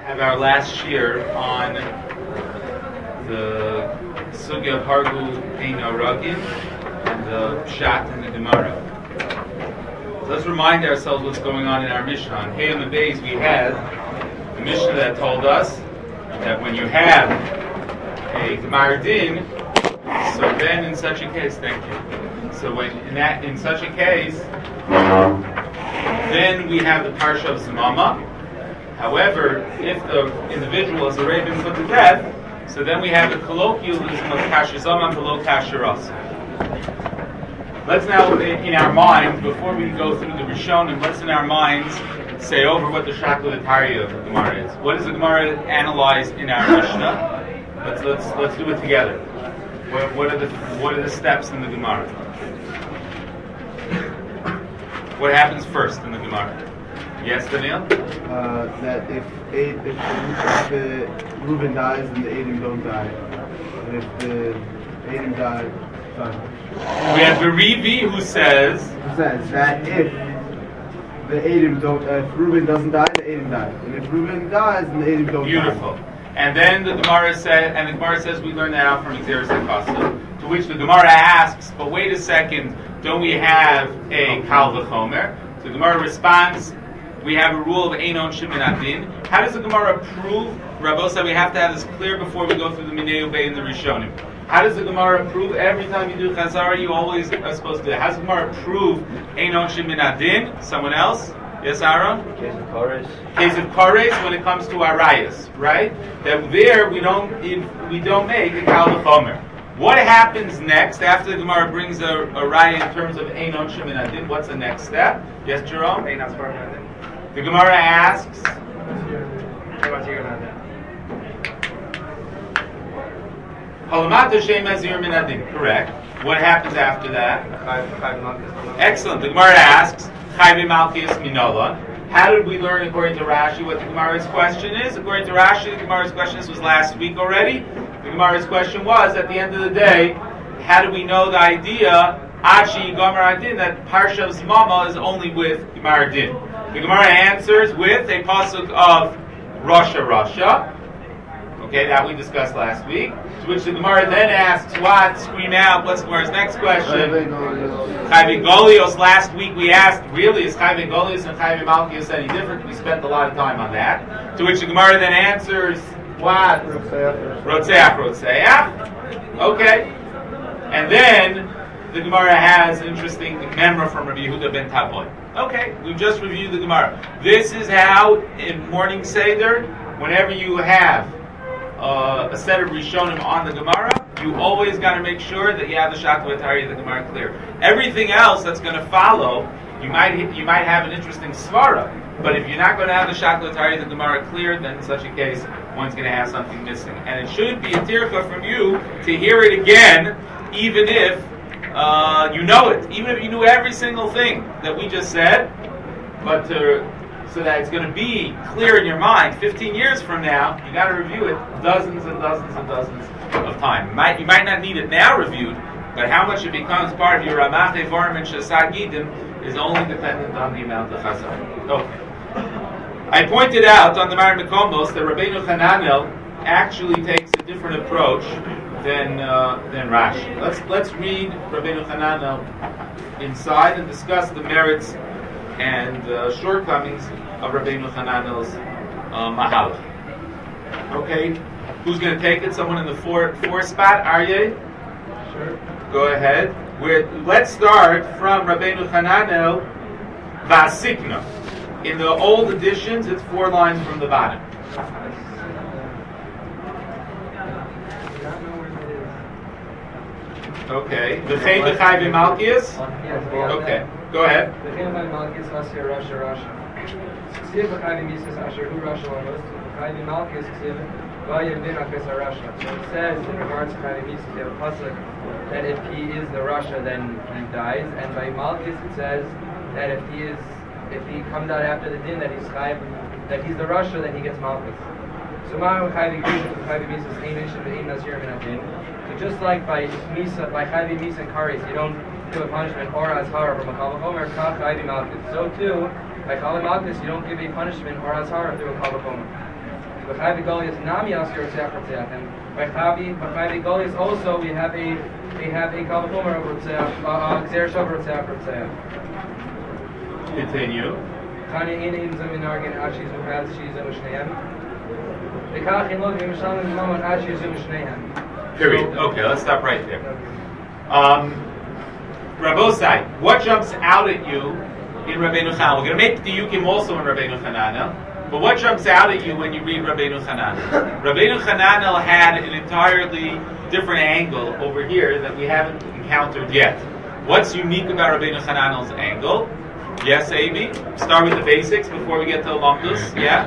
have our last year on the Sugya of Hargu Ein Aragim and the Pshat in the Gemara. So let's remind ourselves what's going on in our Mishnah. On Hey and the Beis we had the Mishnah that told us that when you have a Gemara Din, so then in such a case, thank you. So when in such a case, then we have the Parsha of Samama. However, if the individual has already been put to death, so then we have the colloquialism of Kasher Zaman below Kasher Asa. Let's now, in our minds, before we go through the Rishonim, let's in our minds say over what the Shakla of the Gemara is. What does the Gemara analyze in our Mishnah? Let's do it together. What are the steps in the Gemara? What happens first in the Gemara? Yes, Daniel? That if Reuben dies, then the Edom don't die. And if the Edom die, sorry. We have Berivi who says that if the Edom don't, if Reuben doesn't die, the Edom dies. And if Reuben dies, then the Edom don't die. Beautiful. And then the Gemara says we learn that out from Xeris Akasa. To which the Gemara asks, but wait a second, don't we have a Kal V'chomer? So the Gemara responds, we have a rule of Einon Shimin Adin. How does the Gemara prove? Rabbi said we have to have this clear before we go through the Minei Ubei and the Rishonim. How does the Gemara prove? Every time you do Chazara, you always are supposed to do it. How does the Gemara prove Einon Shimin Adin? Someone else? Yes, Aaron? Case of Kores. Case of Kores when it comes to Arayas, right? That there we don't make a Kal V'chomer. What happens next after the Gemara brings a raya in terms of Einon Shimin Adin? What's the next step? Yes, Jerome? The Gemara asks. Halamata Shem Azir Min Adin. Correct. What happens after that? Excellent. The Gemara asks, Chayvi Malkias Minola. How did we learn according to Rashi what the Gemara's question is? According to Rashi, the Gemara's question, this was last week already. The Gemara's question was, at the end of the day, how do we know the idea, Achi Gemara Din, that Parsha of Zmama is only with Gemara Din? The Gemara answers with a pasuk of Rasha. Okay, that we discussed last week. To which the Gemara then asks, what? Scream out, what's Gemara's next question? Chayvi Golios. Last week we asked, really, is Chayvi Golios and Chayvi Malkios any different? We spent a lot of time on that. To which the Gemara then answers, what? Rotzeach. Okay. And then the Gemara has an interesting memra from Rabbi Yehuda ben Tavoy. Okay, we've just reviewed the Gemara. This is how, in morning Seder, whenever you have a set of Rishonim on the Gemara, you always got to make sure that you have the Shakla Atari of the Gemara clear. Everything else that's going to follow, you might have an interesting svara, but if you're not going to have the Shakla Atari of the Gemara clear, then in such a case, one's going to have something missing. And it shouldn't be a tircha from you to hear it again, even if you know it, even if you knew every single thing that we just said, but so that it's going to be clear in your mind 15 years from now, you got to review it dozens and dozens and dozens of times. You might not need it now reviewed, but how much it becomes part of your Ramach Evorim and Shasag Gidim is only dependent on the amount of Chazar. Okay. I pointed out on the Mar Mekomos that Rabbeinu Hananel actually takes a different approach than Rashi. Let's read Rabbeinu Hananel inside and discuss the merits and shortcomings of Rabbeinu Hananel's Mahalach. Okay, who's going to take it? Someone in the four spot? Aryeh? Sure. Go ahead. Let's start from Rabbeinu Hananel Vasikna. In the old editions, it's 4 lines from the bottom. Okay. V'chein v'chayvi Malkias? Okay. Go ahead. V'chein v'chayvi Malkias asher Rasha. Ksiv v'chayvi Mises asher hu Rasha lanos. V'chayvi Malkias ksiv v'ayim din achis Rasha. So it says in regards to chayvi Mises, you have a pasuk that if he is the Rasha, then he dies. And by Malkias it says that if he comes out after the din that he's chayv, that he's the Rasha, then he gets Malkias. So ma'u chayvi Mises ein ishin v'ein nazir min adin. So just like by Chayvi Misa and Kares, you don't give a punishment or Azhara from a Kal V'chomer, Kach Chayvi Malkus. So too, by Kal Malkus, you don't give a punishment or Azhara through a Kal V'chomer. But Chayvi Goliath Nami Asker Rotzeach Rotzeach. And by Chayvi Goliath also we have a Kalvachomer of Rotzeach, Gzer Shav Rotzeach Rotzeach. Continue. Tanya Ina Ina Zaminargin Ashis Mukad Shiz Ushnehem. The Kachin Log Mishalim Maman Ashis Ushnehem. Period. Okay, let's stop right there. Rabosai, what jumps out at you in Rabbeinu Chananel? We're going to make the Yukim also in Rabbeinu Chananel, but what jumps out at you when you read Rabbeinu Chananel? Rabbeinu Chananel had an entirely different angle over here that we haven't encountered yet. What's unique about Rabbeinu Chananel's angle? Yes, Abi? Start with the basics before we get to Lamdus. Yeah?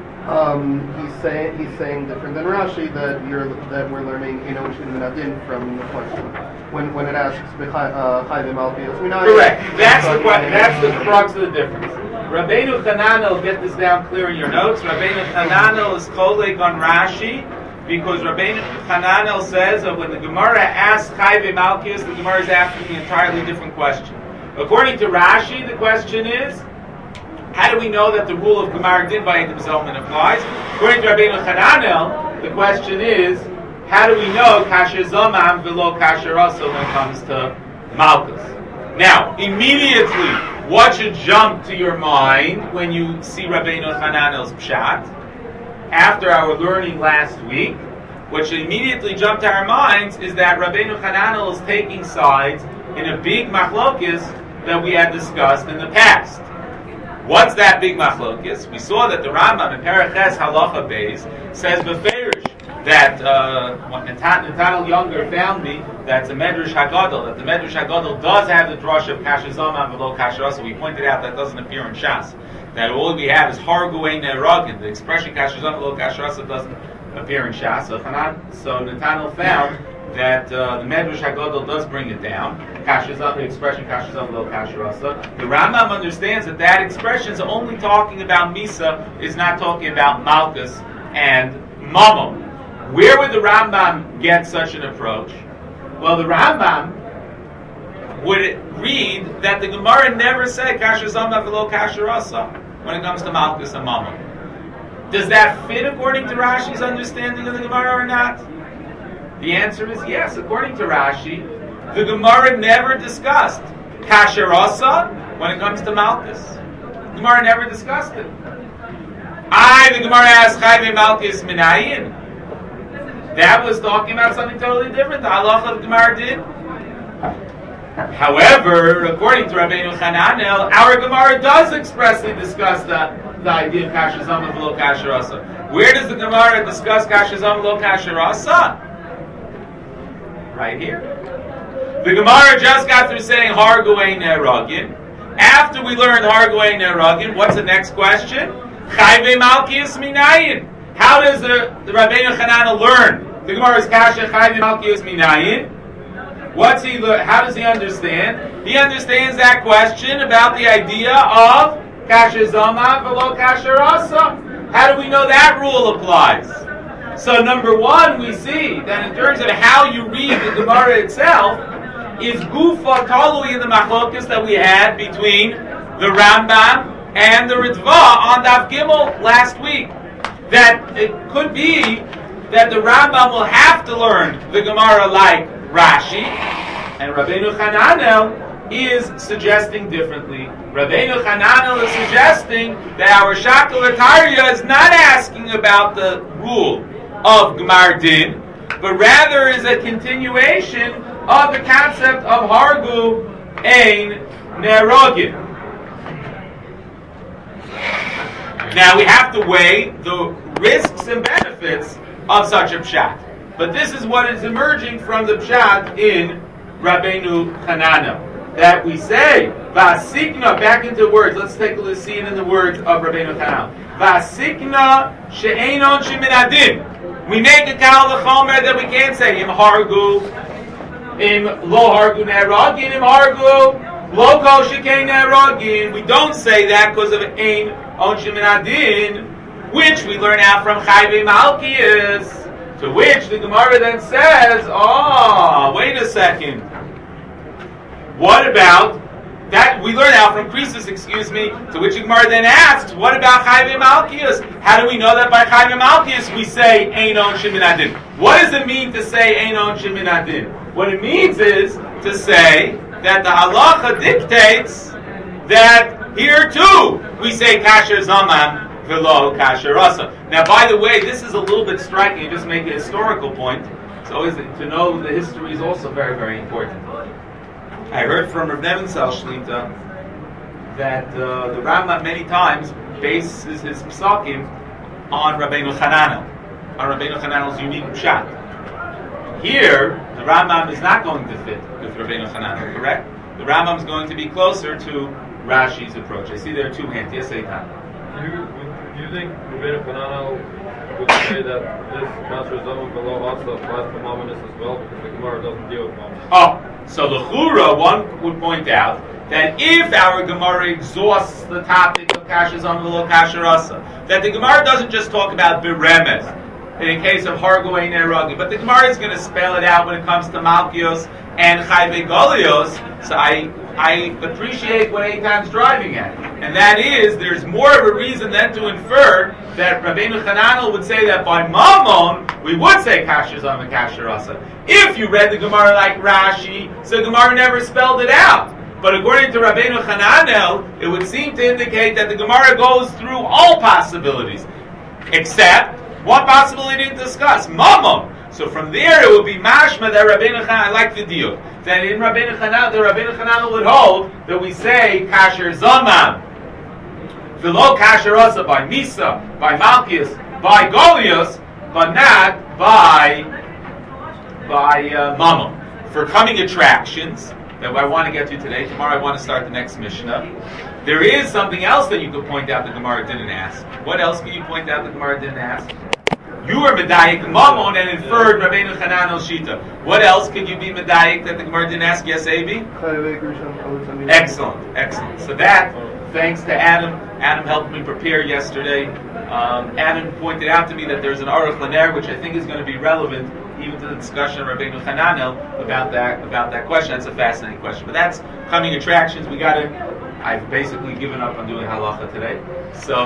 He's saying different than Rashi that we're learning Shin Minadin from the question when it asks Chayvim Malkios. Correct. That's the crux of the difference. Rabbeinu Chananel, get this down clear in your notes. Rabbeinu Chananel is Choleg on Rashi because Rabbeinu Chananel says that when the Gemara asks Chayvim Malkios, the Gemara is asking an entirely different question. According to Rashi, the question is, how do we know that the rule of Gemara Din by Eidim Zalman applies? According to Rabbeinu Chananel, the question is, how do we know Kasher Zomam v'lo Kasher Rasa when it comes to Malkus? Now, immediately, what should jump to your mind when you see Rabbeinu Chananel's Pshat? After our learning last week, what should immediately jump to our minds is that Rabbeinu Chananel is taking sides in a big machlokis that we had discussed in the past. What's that big machlokis? We saw that the Rambam in Paraches Halacha Beis says beferish that Nathaniel Younger found me that's a Medrash Hagadol, that the Medrash Hagadol does have the drush of Kasher Zalman v'lo Kasher Rasa. We pointed out that doesn't appear in Shas. That all we have is Har Guei Neragin. The expression Kasher Zalman v'lo Kasher Rasa doesn't appear in Shas. So Nathaniel found that the Medrash Hagadol does bring it down. The expression Kasher Zalman v'lo Kasher Rasa. The Rambam understands that expression is only talking about Misa, is not talking about Malkus and Mamon. Where would the Rambam get such an approach? Well, the Rambam would read that the Gemara never said Kasher Zalman v'lo Kasher Rasa when it comes to Malkus and Mamon. Does that fit according to Rashi's understanding of the Gemara or not? The answer is yes. According to Rashi, the Gemara never discussed Kasher Rasa when it comes to Malkus. The Gemara never discussed it. The Gemara asked Chayvim Malkus Minayin. That was talking about something totally different. The halacha of Gemara did. However, according to Rabbeinu Chananel, our Gemara does expressly discuss the idea of Kasher Zalman v'lo Kasher Rasa. Where does the Gemara discuss Kasher Zalman v'lo Kasher Rasa? Right here. The Gemara just got through saying Har Guei Neragin. After we learned Har Guei Neragin, what's the next question? Chayvim Malkios Minayin. How does the Rabbeinu Chananel learn? The Gemara is Kasher Chayvim Malkios Minayin. How does he understand? He understands that question about the idea of Kasher Zalman v'lo Kasher Rasa. How do we know that rule applies? So number one, we see that in terms of how you read the Gemara itself, is Gufa Talui in the Machlokas that we had between the Rambam and the Ritva on Daf Gimel last week. That it could be that the Rambam will have to learn the Gemara like Rashi, and Rabbeinu Chananel is suggesting differently. Rabbeinu Chananel is suggesting that our Shakal Atarya is not asking about the rule of Gemar Din, but rather is a continuation of the concept of Hargu Ein Nerogin. Now we have to weigh the risks and benefits of such a pshat. But this is what is emerging from the pshat in Rabbeinu Chananel. That we say, Vasikna, back into words. Let's take a look, see it in the words of Rabbeinu Chananel. Vasikna she'enon sheminadin. We make a kal v'chomer that we can't say im hargu, im lo hargu ne'eragin, im hargu lo kol shekein ne'eragin. We don't say that because of ein on sheminadin, which we learn out from Chayvim Malkios. To which the Gemara then says, wait a second. What about That we learn out from Croesus, excuse me, to which Gemara then asks, what about Chayve Malkius? How do we know that by Chayve Malkius we say Einon Shemin Adin? What does it mean to say Einon Shemin Adin? What it means is to say that the halacha dictates that here too we say Kasher Zaman Velo Kasher Rasa. Now, by the way, this is a little bit striking. You just make a historical point. It's always to know the history is also very, very important. I heard from Rav Nebenzahl Shlita that the Rambam many times bases his psakim on Rabbeinu Chananel, on Rabbeinu Chananel's unique pshat. Here, the Rambam is not going to fit with Rabbeinu Chananel, correct? The Rambam is going to be closer to Rashi's approach. I see there are two hands. Yes, Eitan. Do you think Rabbeinu Chananel would say that this Kasher Zaman below also applies to Mamonis as well, because the Gemara doesn't deal with Mamonis? Oh, so the Chura, one would point out that if our Gemara exhausts the topic of Kasher Zaman below Kasher Rasa, that the Gemara doesn't just talk about Beremes, in the case of Hargoy Neragi, but the Gemara is going to spell it out when it comes to Malkios and Chayve Golios. So I appreciate what Eitan's driving at. And that is, there's more of a reason than to infer that Rabbeinu Chananel would say that by Mammon, we would say Kasher Zaman and Kasher Rasa. If you read the Gemara like Rashi, so the Gemara never spelled it out. But according to Rabbeinu Chananel, it would seem to indicate that the Gemara goes through all possibilities. Except, one possibility didn't discuss, Mammon. So from there it would be mashma that Rabbeinu Chananel, I like the deal, that in Rabbeinu Chananel, the Rabbeinu Chananel would hold that we say Kasher Zaman, V'lo Kasher Rasa by Misa, by Malkius, by Golios, but not by Mammon. For coming attractions that I want to get to today, tomorrow I want to start the next Mishnah. There is something else that you could point out the Gemara didn't ask. What else can you point out the Gemara didn't ask? You were medayik Mammon and inferred Rabbeinu Chananel Shita. What else could you be medayik that the Gemara didn't ask? Yes, Avi? Excellent. So that, thanks to Adam. Adam helped me prepare yesterday. Adam pointed out to me that there's an Aruch Laner, which I think is going to be relevant even to the discussion of Rabbeinu Chananel about that question. That's a fascinating question. But that's coming attractions. I've basically given up on doing halacha today. So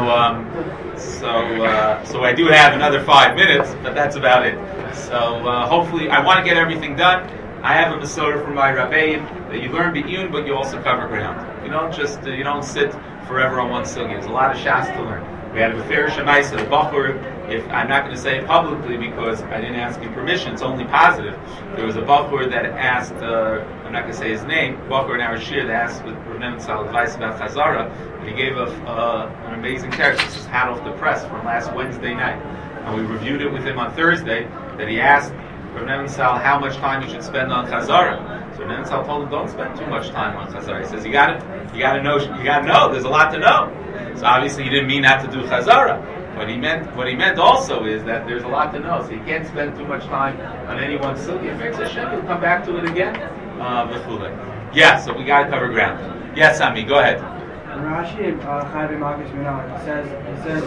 I do have another 5 minutes, but that's about it. So hopefully, I want to get everything done. I have a Masorah from my Rabbeim that you learn Be'iyun, but you also cover ground. You don't sit forever on one sugya. There's a lot of shas to learn. We had a Befer Shemaisa, the Bachur. If I'm not going to say it publicly because I didn't ask him permission, it's only positive. There was a Bachur that asked, I'm not going to say his name, Bachur in our shir that asked with Rav Nebenzahl advice about Chazara, and he gave an amazing text. This is hot off the press from last Wednesday night. And we reviewed it with him on Thursday, that he asked Rav Nebenzahl how much time you should spend on Chazara. So Rav Nebenzahl told him, don't spend too much time on Chazara. He says, you got to know, there's a lot to know. So obviously he didn't mean not to do Chazara. What he meant also is that there's a lot to know, so you can't spend too much time on any one sugya. You'll come back to it again. Yeah, so we got to cover ground. Yes, Ami, go ahead. Rashi in Chayve Malkius Minah, he says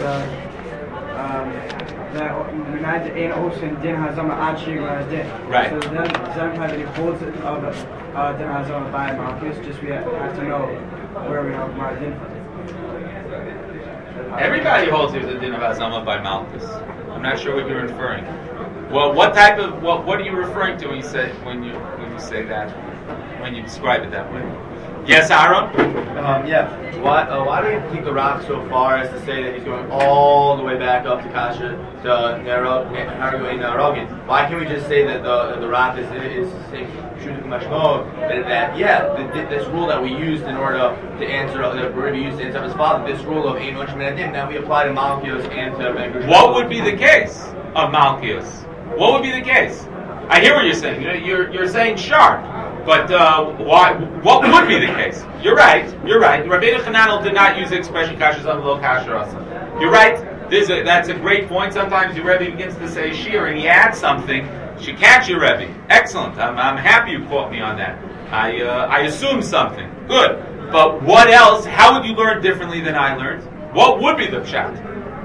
that Minah Ein Osin Din Hazama Ad Shigla Din. Right. So then Chayve holds it of Din Hazama by Malkius. Just we have to know where we have Mar Din. Everybody holds there's a din of Hazama by Malchus. I'm not sure what you're inferring. Well, what are you referring to when you say that, when you describe it that way? Yes, Aaron? Yeah. Why do you take the rock so far as to say that he's going all the way back up to Kasha, to Narogin? Why can't we just say that the rock is shooting much more? That this rule that we used in order to answer, that Rabbi used to answer his father, this rule of Ein Oshim Minadim, that we apply to Malkios and to Ben Gushon. What would be the case of Malkios? What would be the case? I hear what you're saying. You're saying sharp. But why? What would be the case? You're right. Rabbeinu Chananel did not use the expression Kasher Zaman V'lo Kasher Rasa. You're right. That's a great point. Sometimes your Rebbe begins to say shir and he adds something. She catch your Rebbe. Excellent. I'm happy you caught me on that. I assume something. Good. But what else? How would you learn differently than I learned? What would be the pshat?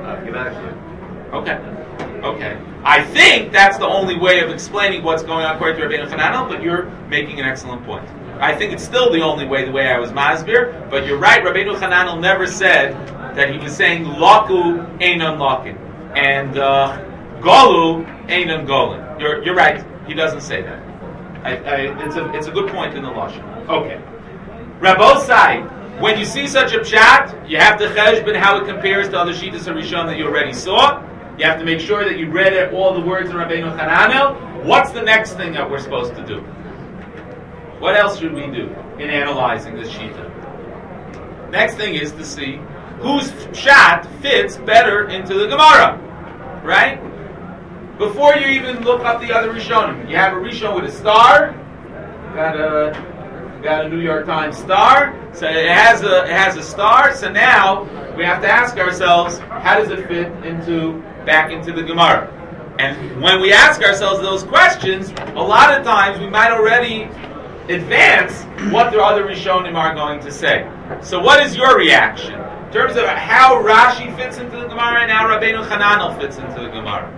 Okay. I think that's the only way of explaining what's going on according to Rabbeinu Chananel, but you're making an excellent point. I think it's still the only way, the way I was masbir. But you're right, Rabbeinu Hananel never said that he was saying laku einon lakin and golu einon golin. You're right. He doesn't say that. It's a good point in the lashon. Okay, Rabbosai, when you see such a pshat, you have to cheshbon how it compares to other shittas harishon that you already saw. You have to make sure that you read all the words in Rabbeinu Hananel. What's the next thing that we're supposed to do? What else should we do in analyzing this shita? Next thing is to see whose pshat fits better into the Gemara, right? Before you even look up the other Rishonim, you have a Rishon with a star, got a New York Times star, so it has a star. So now we have to ask ourselves, how does it fit back into the Gemara? And when we ask ourselves those questions, a lot of times we might already advance what the other Rishonim are going to say. So what is your reaction in terms of how Rashi fits into the Gemara and how Rabbeinu Hananel fits into the Gemara?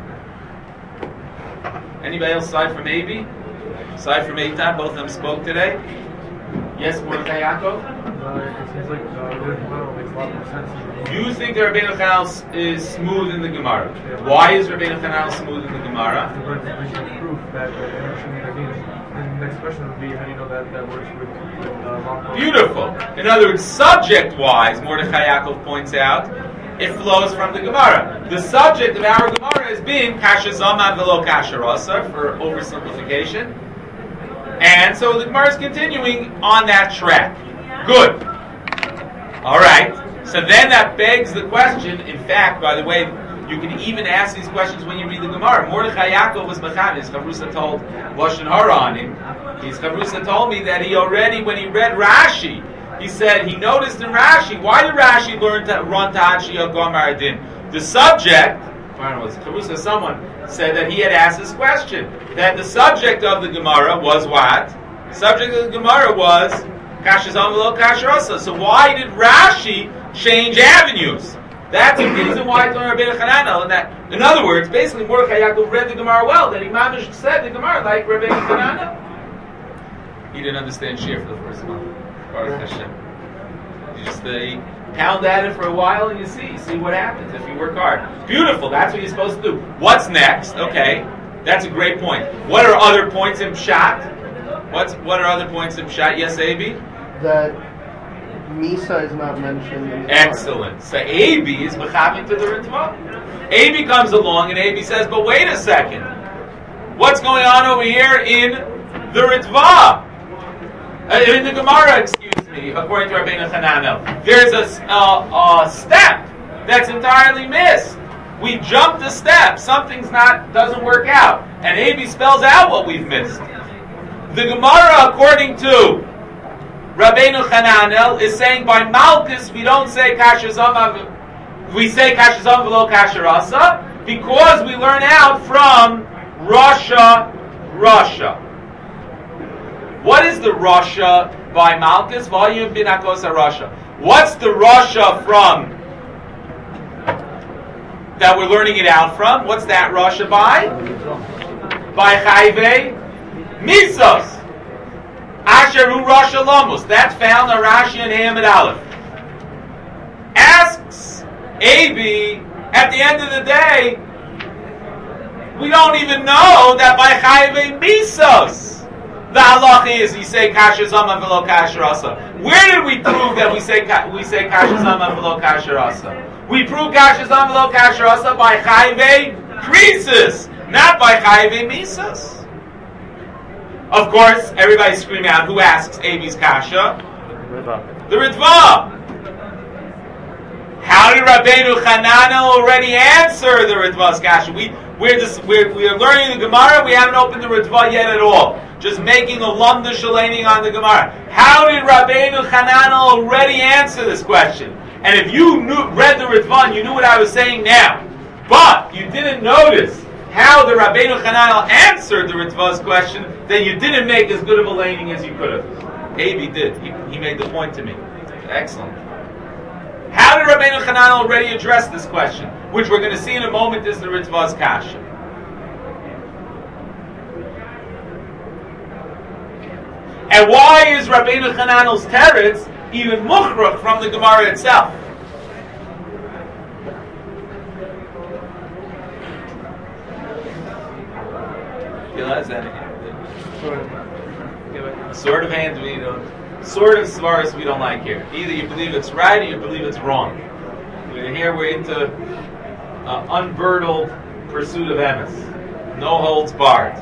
Anybody else aside from Abi? Aside from Eitan, both of them spoke today. Yes, Mordechai Yaakov? It seems like Rabbeinu Hananel makes a lot more sense. You think that Rabbeinu Hananel is smooth in the Gemara. Why is Rabbeinu Hananel smooth in the Gemara? Proof that the next question would be, how do you know that works with Beautiful. In other words, subject-wise, Mordechai Yaakov points out, it flows from the Gemara. The subject of our Gemara is being kasha zama velo kasha rasa, for oversimplification. And so the Gemara is continuing on that track. Good. All right. So then that begs the question. In fact, by the way, you can even ask these questions when you read the Gemara. Mordechai Yaakov was mechanis. His Chavrusa told Lashon Hara on him. His Chavrusa told me that he already, when he read Rashi, he said he noticed in Rashi, why did Rashi learn to run Tahachi of Gomar Adin? The subject, Chavrusa, someone said that he had asked this question, that the subject of the Gemara was what? The subject of the Gemara was Kasha Zam V'lo Kasha Rasa. So why did Rashi change avenues? That's the reason why it's on Rabbeinu Hananel. And that, in other words, basically Mordechai Yaakov read the Gemara well, that he mamish said the Gemara like Rabbeinu Hananel. He didn't understand Shir for the first month. Baruch Hashem. You just pound at it for a while and you see what happens if you work hard. Beautiful, that's what you're supposed to do. What's next? Okay, that's a great point. What are other points in Pshat? What are other points in Pshat? Yes, Abi? That Misa is not mentioned in the Excellent. So Abi is mechamin to the Ritva. Abi comes along and Abi says, but wait a second. What's going on over here in the Ritva? In the Gemara, excuse me, according to Rabbeinu Hananel. There's a step that's entirely missed. We jumped a step. Something's doesn't work out. And Abi spells out what we've missed. The Gemara, according to Rabbeinu Hananel, is saying by Malchus we don't say Kasha Zama, we say Kasha Zama v'lo Kasha Rasa, because we learn out from Rasha. What is the Rasha by Malchus? Volume Binakosa Rasha. What's the Rasha from that we're learning it out from? What's that Rasha by? By Chayve Misos. Asheru Rasha Lamus. That's found on Rashi and Hamid Aleph. Asks Abi, at the end of the day, we don't even know that by Chayve Misos the halacha is we say kasher zama v'lo kasher rasa. Where did we prove that we say kasher zama v'lo kasher rasa? We prove kasher zama v'lo kasher rasa by chayve krisis, not by chayve misas. Of course, everybody scream out. Who asks Abi's kasha? The Ritva. How did Rabbeinu Hananel already answer the Ritva's kasha? We're learning the Gemara. We haven't opened the Ritva yet at all. Just making a lamda shalaning on the Gemara. How did Rabbeinu Hananel already answer this question? And if you read the Ritva, you knew what I was saying now, but you didn't notice how the Rabbeinu Hananel answered the Ritva's question, then you didn't make as good of a laning as you could have. Abi did. He made the point to me. Excellent. How did Rabbeinu Hananel already address this question, which we're going to see in a moment is the Ritva's kasha? And why is Rabbeinu Chananel's teretz even mukhrach from the Gemara itself? Sort of hands we don't, sort of svaras we don't like here. Either you believe it's right or you believe it's wrong. Here we're into unbridled pursuit of emes. No holds barred.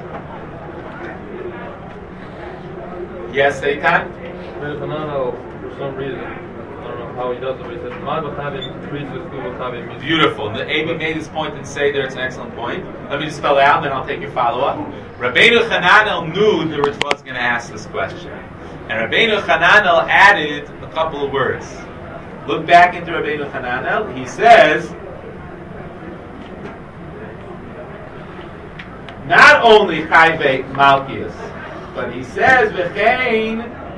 Yes, Eitan? For some reason, I don't know how he does it, but he says, beautiful. The AB made this point and say there, it's an excellent point. Let me just spell it out, then I'll take your follow-up. Rabbeinu Chananel knew the Ritva was going to ask this question. And Rabbeinu Chananel added a couple of words. Look back into Rabbeinu Chananel. He says, not only Chayve Malkius, but he says, V'chein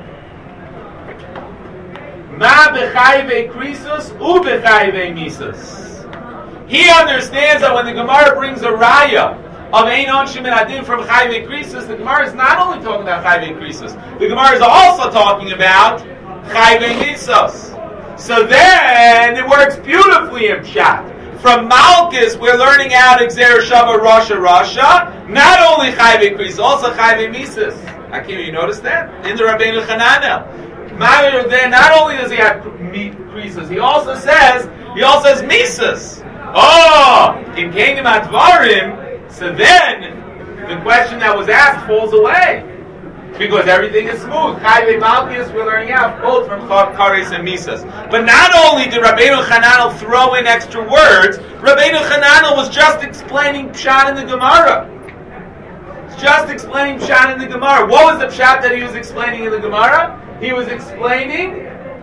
Ma b'chayve krisus u b'chayve misus. He understands that when the Gemara brings a raya of ein onshim and adin from chayve krisus, the Gemara is not only talking about chayve krisus, the Gemara is also talking about chayve misus. So then it works beautifully in Pshat. From Malchus, we're learning out Exer Shava Rasha, not only chayve krisus, also chayve misus. Akim, you notice that? In the Rabbeinu Chananel. There, not only does he have creases, he also says mises. Oh, in Kingdom Advarim, so then the question that was asked falls away because everything is smooth. Chayve Malkius, we're learning out both from Kares and Mises. But not only did Rabbeinu Chananel throw in extra words, Rabbeinu Chananel was just explaining Pshat in the Gemara. Just explaining Pshat in the Gemara. What was the Pshat that he was explaining in the Gemara? He was explaining.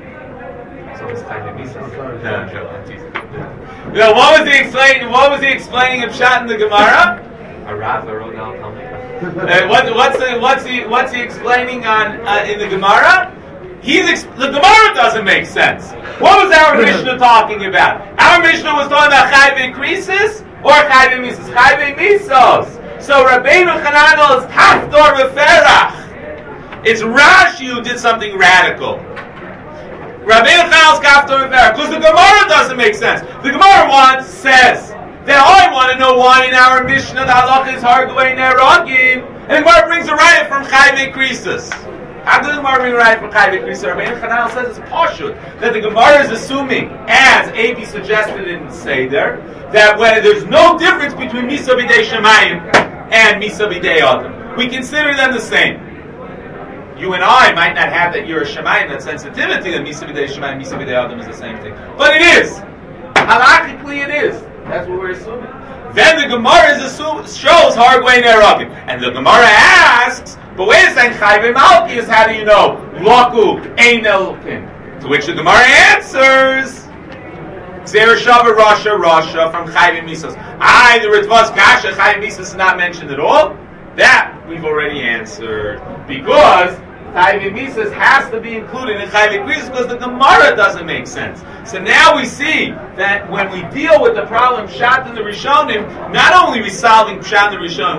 What was he explaining? What was he explaining of Pshat in the Gemara? What's he explaining on in the Gemara? The Gemara doesn't make sense. What was our Mishnah talking about? Our Mishnah was talking about Chayve Krisis or Chayve Misos. Chayve Misos. So Rabbeinu Chananel is Kafdor V'Ferach. It's Rashi who did something radical. Rabbeinu Chananel is Kafdor V'Ferach because the Gemara doesn't make sense. The Gemara says that I want to know why in our Mishnah the halacha is Harguei Neragim, and the Gemara brings a riot from Chayve Krisis. How does the Gemara bring a riot from Chayve Krisis? Rabbeinu Chananel says it's Pashut, that the Gemara is assuming, as A.B. suggested in Seder, that when there's no difference between Misa B'dei Shemayim and Misa B'dei Adam. We consider them the same. You and I might not have that you're a Shemayim, that sensitivity that Misa B'dei Shemayim and Misa B'dei Adam is the same thing. But it is. Halachically it is. That's what we're assuming. Then the Gemara shows Harguei Neragim. And the Gemara asks, but wait a second, Chayve Malkius, how do you know? Laku Ein Elokim. To which the Gemara answers, Xer Shava Rasha from Chayve Misos. The Ritvas Kasha, Chayve Misos is not mentioned at all. That we've already answered. Because Chayve Misos has to be included in Chayve Krisis because the Gemara doesn't make sense. So now we see that when we deal with the problem Pshat in the Rishonim, not only are we solving Pshat in the Rishonim,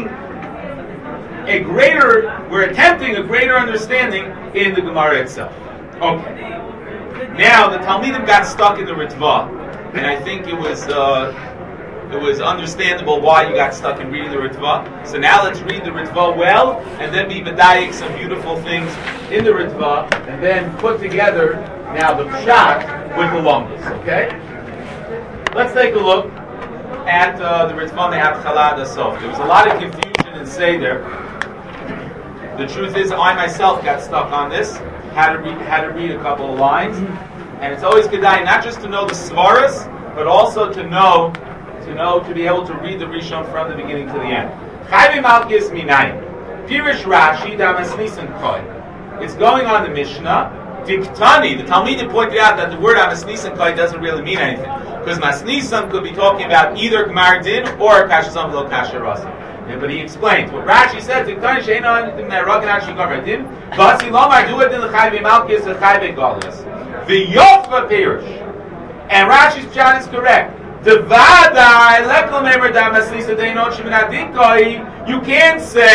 we're attempting a greater understanding in the Gemara itself. Okay. Now the Talmidim got stuck in the Ritva, and I think it was understandable why you got stuck in reading the Ritva. So now let's read the Ritva well, and then be medayik some beautiful things in the Ritva, and then put together now the Pshat with the Lomdus. Okay? Let's take a look at the Ritva me'atchala ad sof. There was a lot of confusion in Seder. The truth is, I myself got stuck on this. Had to read a couple of lines, and it's always kedai not just to know the svaras, but also to be able to read the Rishon from the beginning to the end. Chayve Malkius Minayim. Pirish Rashi Damas Nisan Koi. It's going on the Mishnah. Diktani, the Talmidim pointed out that the word Amas Nisan Koi doesn't really mean anything. Because Mas Nisan could be talking about either Gemar Din or Kasha Sam Lo Kasha Rasa. But he explains what Rashi said. Diktani Sheina Neragin Ashi Gemar Din. Vasi Lomar Do It in the Chayve Malkius and Chayve Golias. The Yofra Pirish. And Rashi's pshat is correct. You can't say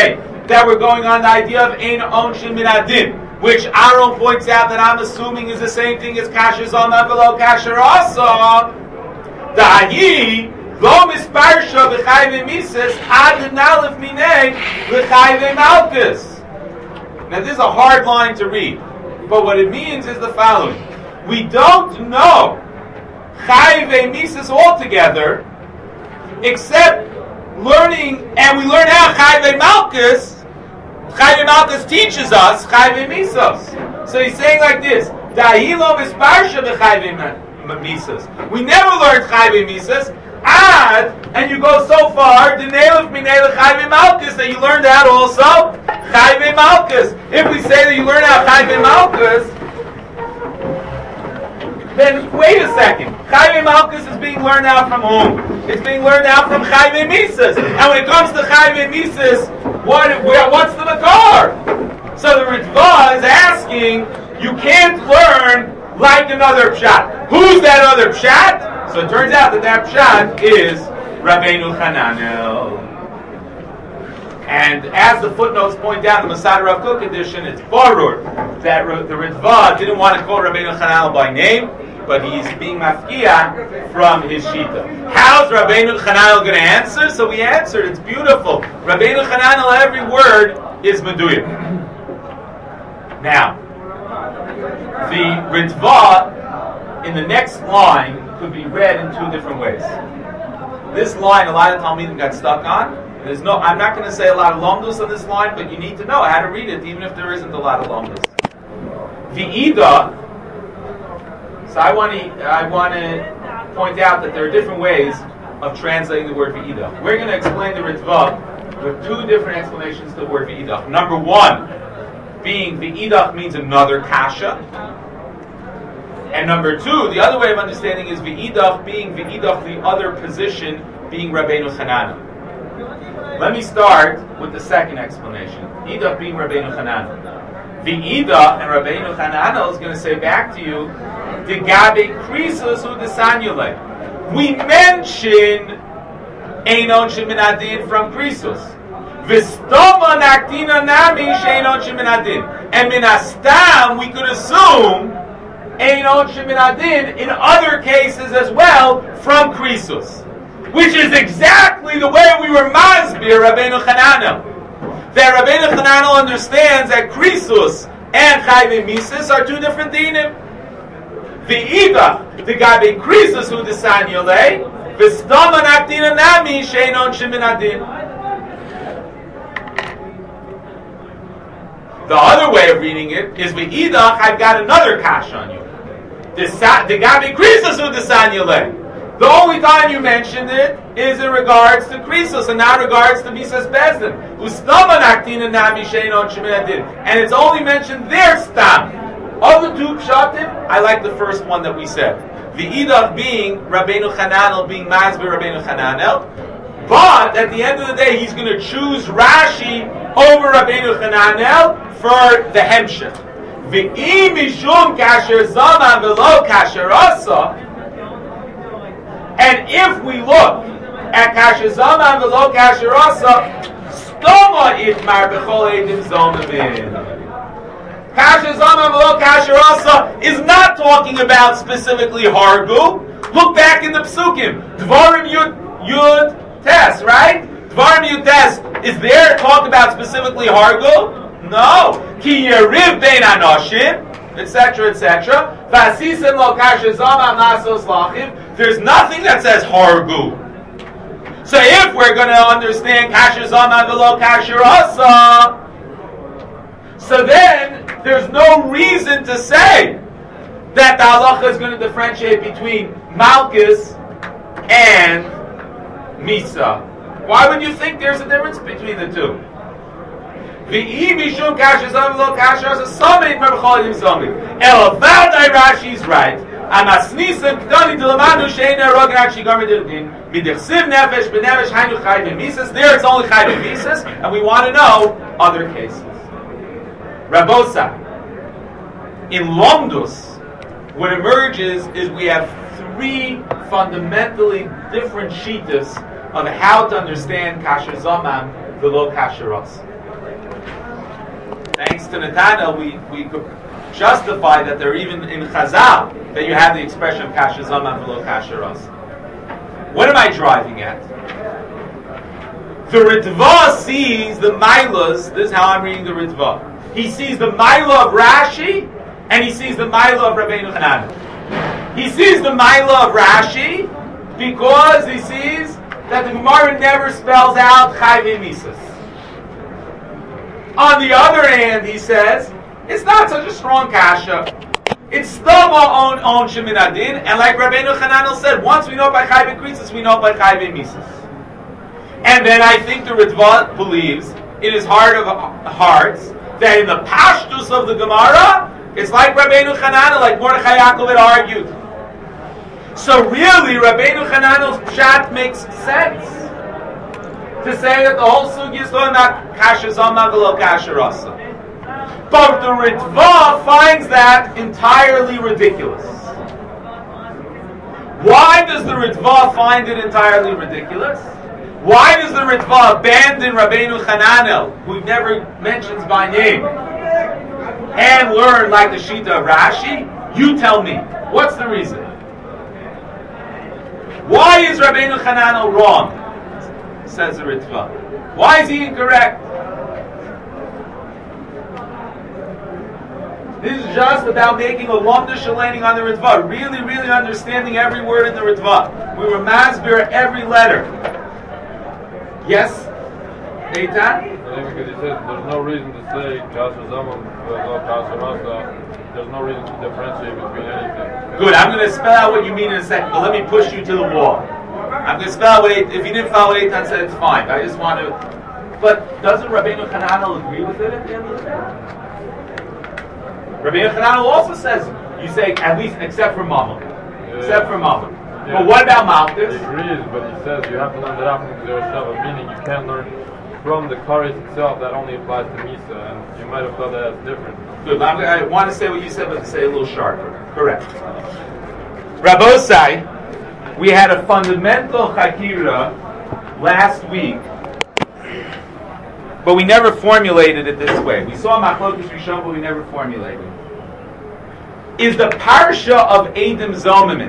that we're going on the idea of Ein Onshin Min Adin, which Aaron points out that I'm assuming is the same thing as Kasher Zoma V'lo Kasher Asa. Dahi Lo Misparsha V'chayve Mises Ad Nalef Minei V'chayve Malkus. Now this is a hard line to read, but what it means is the following. We don't know Chayve Mises altogether, except learning, and we learn out Chayve Malkus. Chayve Malkus teaches us Chayve Mises. So he's saying like this: Dahi lo misparsha b'Chayve Mises. We never learned Chayve Mises. Ad, and you go so far, D'neilef minei Chayve Malkus, that you learned out also Chayve Malkus. If we say that you learn out Chayve Malkus, then wait a second. Chayve Malkus is being learned out from whom? It's being learned out from Chayve Mises. And when it comes to Chayve Mises, what's the makar? So the Ritva is asking, you can't learn like another pshat. Who's that other pshat? So it turns out that pshat is Rabbeinu Hananel. And as the footnotes point out in the Masad Rav Kook edition, it's barur that the Ritva didn't want to call Rabbeinu Hananel by name, but he's being mafkia from his shita. How's Rabbeinu Hananel going to answer? So we answered. It's beautiful. Rabbeinu Hananel, every word is meduyah. Now, the Ritva in the next line could be read in two different ways. This line, a lot of Talmidim got stuck on. I'm not going to say a lot of lomdus on this line, but you need to know how to read it, even if there isn't a lot of lomdus. V'ida. So I want to point out that there are different ways of translating the word v'ida. We're going to explain the Ritva with two different explanations to the word v'ida. Number one, being v'ida means another kasha. And number two, the other way of understanding is v'idach being v'idach, the other position being Rabbeinu Hananel. Let me start with the second explanation. Idach being Rabbeinu Hananel. V'idach and Rabbeinu Hananel is going to say back to you, Degabe krisus udesanyule. We mention Ein Onshin Min Adin from krisus. V'stoma naktina nami she'ein onshin min adin. And min astam, we could assume Ein Onshin Min Adin in other cases as well from krisus, which is exactly the way we were masbir Rabbeinu Hananel. That Rabbeinu Hananel understands that krisus and chayve mises are two different dinim. V'ida, the gabe krisus hu desan yolei, v'stama naktina nami she'ein onshin min adin. The other way of reading it is v'ida, I've got another kash on you. The gabe krisus hu desan yolei. The only time you mentioned it is in regards to krisus and not regards to misas bezdin. Ustama naktina nami she'ein onshin min adin, and it's only mentioned there stam. Of the two pshatim, I like the first one that we said. The idach being Rabbeinu Hananel, being masbir Rabbeinu Hananel, but at the end of the day, he's going to choose Rashi over Rabbeinu Hananel for the hemshech. V'im mishum kasher zaman v'lo kasher asa. And if we look at kasher zaman v'lo kasher asa, stoma itmar b'chol eidim zomavin. Kasher Zaman V'lo Kasher Asa is not talking about specifically Hargu. Look back in the Psukim. Dvarim Yud Tes, right? Dvarim Yud Tes, is there talk about specifically Hargu? No. Ki Yeriv Bein Anoshim, etc., etc. V'asisen Lo Kasher Zaman Lasos Lachiv. There's nothing that says Hargu. So if we're going to understand Kasher Zaman V'lo Kasher Asa, so then there's no reason to say that the halacha is going to differentiate between Malkus and Misa. Why would you think there's a difference between the two? Rashi's right. There it's only chayve mises, and we want to know other cases. Rabosa, in Lomdus, what emerges is we have three fundamentally different shitas of how to understand Kasher Zaman V'lo Kasher Asa. Thanks to Netanel, we could justify that they're even in Chazal, that you have the expression Kasher Zaman V'lo Kasher Rasa. What am I driving at? The Ritva sees the Milas, this is how I'm reading the Ritva. He sees the Mila of Rashi, and he sees the Mila of Rabbeinu Hanan. He sees the Mila of Rashi because he sees that the Gemara never spells out Chayvei Misas. On the other hand, he says, it's not such a strong kasha. It's still on Shemin Adin, and like Rabbeinu Hananel said, once we know by Chayvei Krisis, we know by Chayvei Misas. And then I think the Ritva believes, in his heart of hearts, that in the pashtus of the Gemara, it's like Rabbeinu Hananel, like Mordechai Yaakov had argued. So really, Rabbeinu Hananel's pshat makes sense. To say that the whole sugi is not kasher zama v'lo kasher rasa. But the Ritva finds that entirely ridiculous. Why does the Ritva find it entirely ridiculous? Why does the Ritva abandon Rabbeinu Hananel, who he never mentions by name, and learn like the Shita of Rashi? You tell me. What's the reason? Why is Rabbeinu Hananel wrong? Says the Ritva. Why is he incorrect? This is just about making a lumda shalaning on the Ritva, really, really understanding every word in the Ritva. We were masbir every letter. Yes? Eitan? I think because he says there's no reason to say Kasher Zaman V'lo Kasher Rasa. There's no reason to differentiate between anything. Good, I'm going to spell out what you mean in a second, but let me push you to the wall. I'm going to spell out what if you didn't follow what Eitan said, it's fine. I just want to... But doesn't Rabbeinu Hananel agree with it at the end of the day? Rabbeinu Hananel also says, you say, at least except for Mama. Yeah. Except for Mama. Yeah. But what about Malchus? He agrees, but he says you have to learn the Rafim Shava, meaning you can't learn from the Kares itself. That only applies to Misa, and you might have thought that that's different. Good, I want to say what you said, but to say a little sharper. Correct. Rabbosai, we had a fundamental Chakira last week, but we never formulated it this way. We saw Machlokes Rishon, but we never formulated it. Is the Parsha of Eidim Zomimim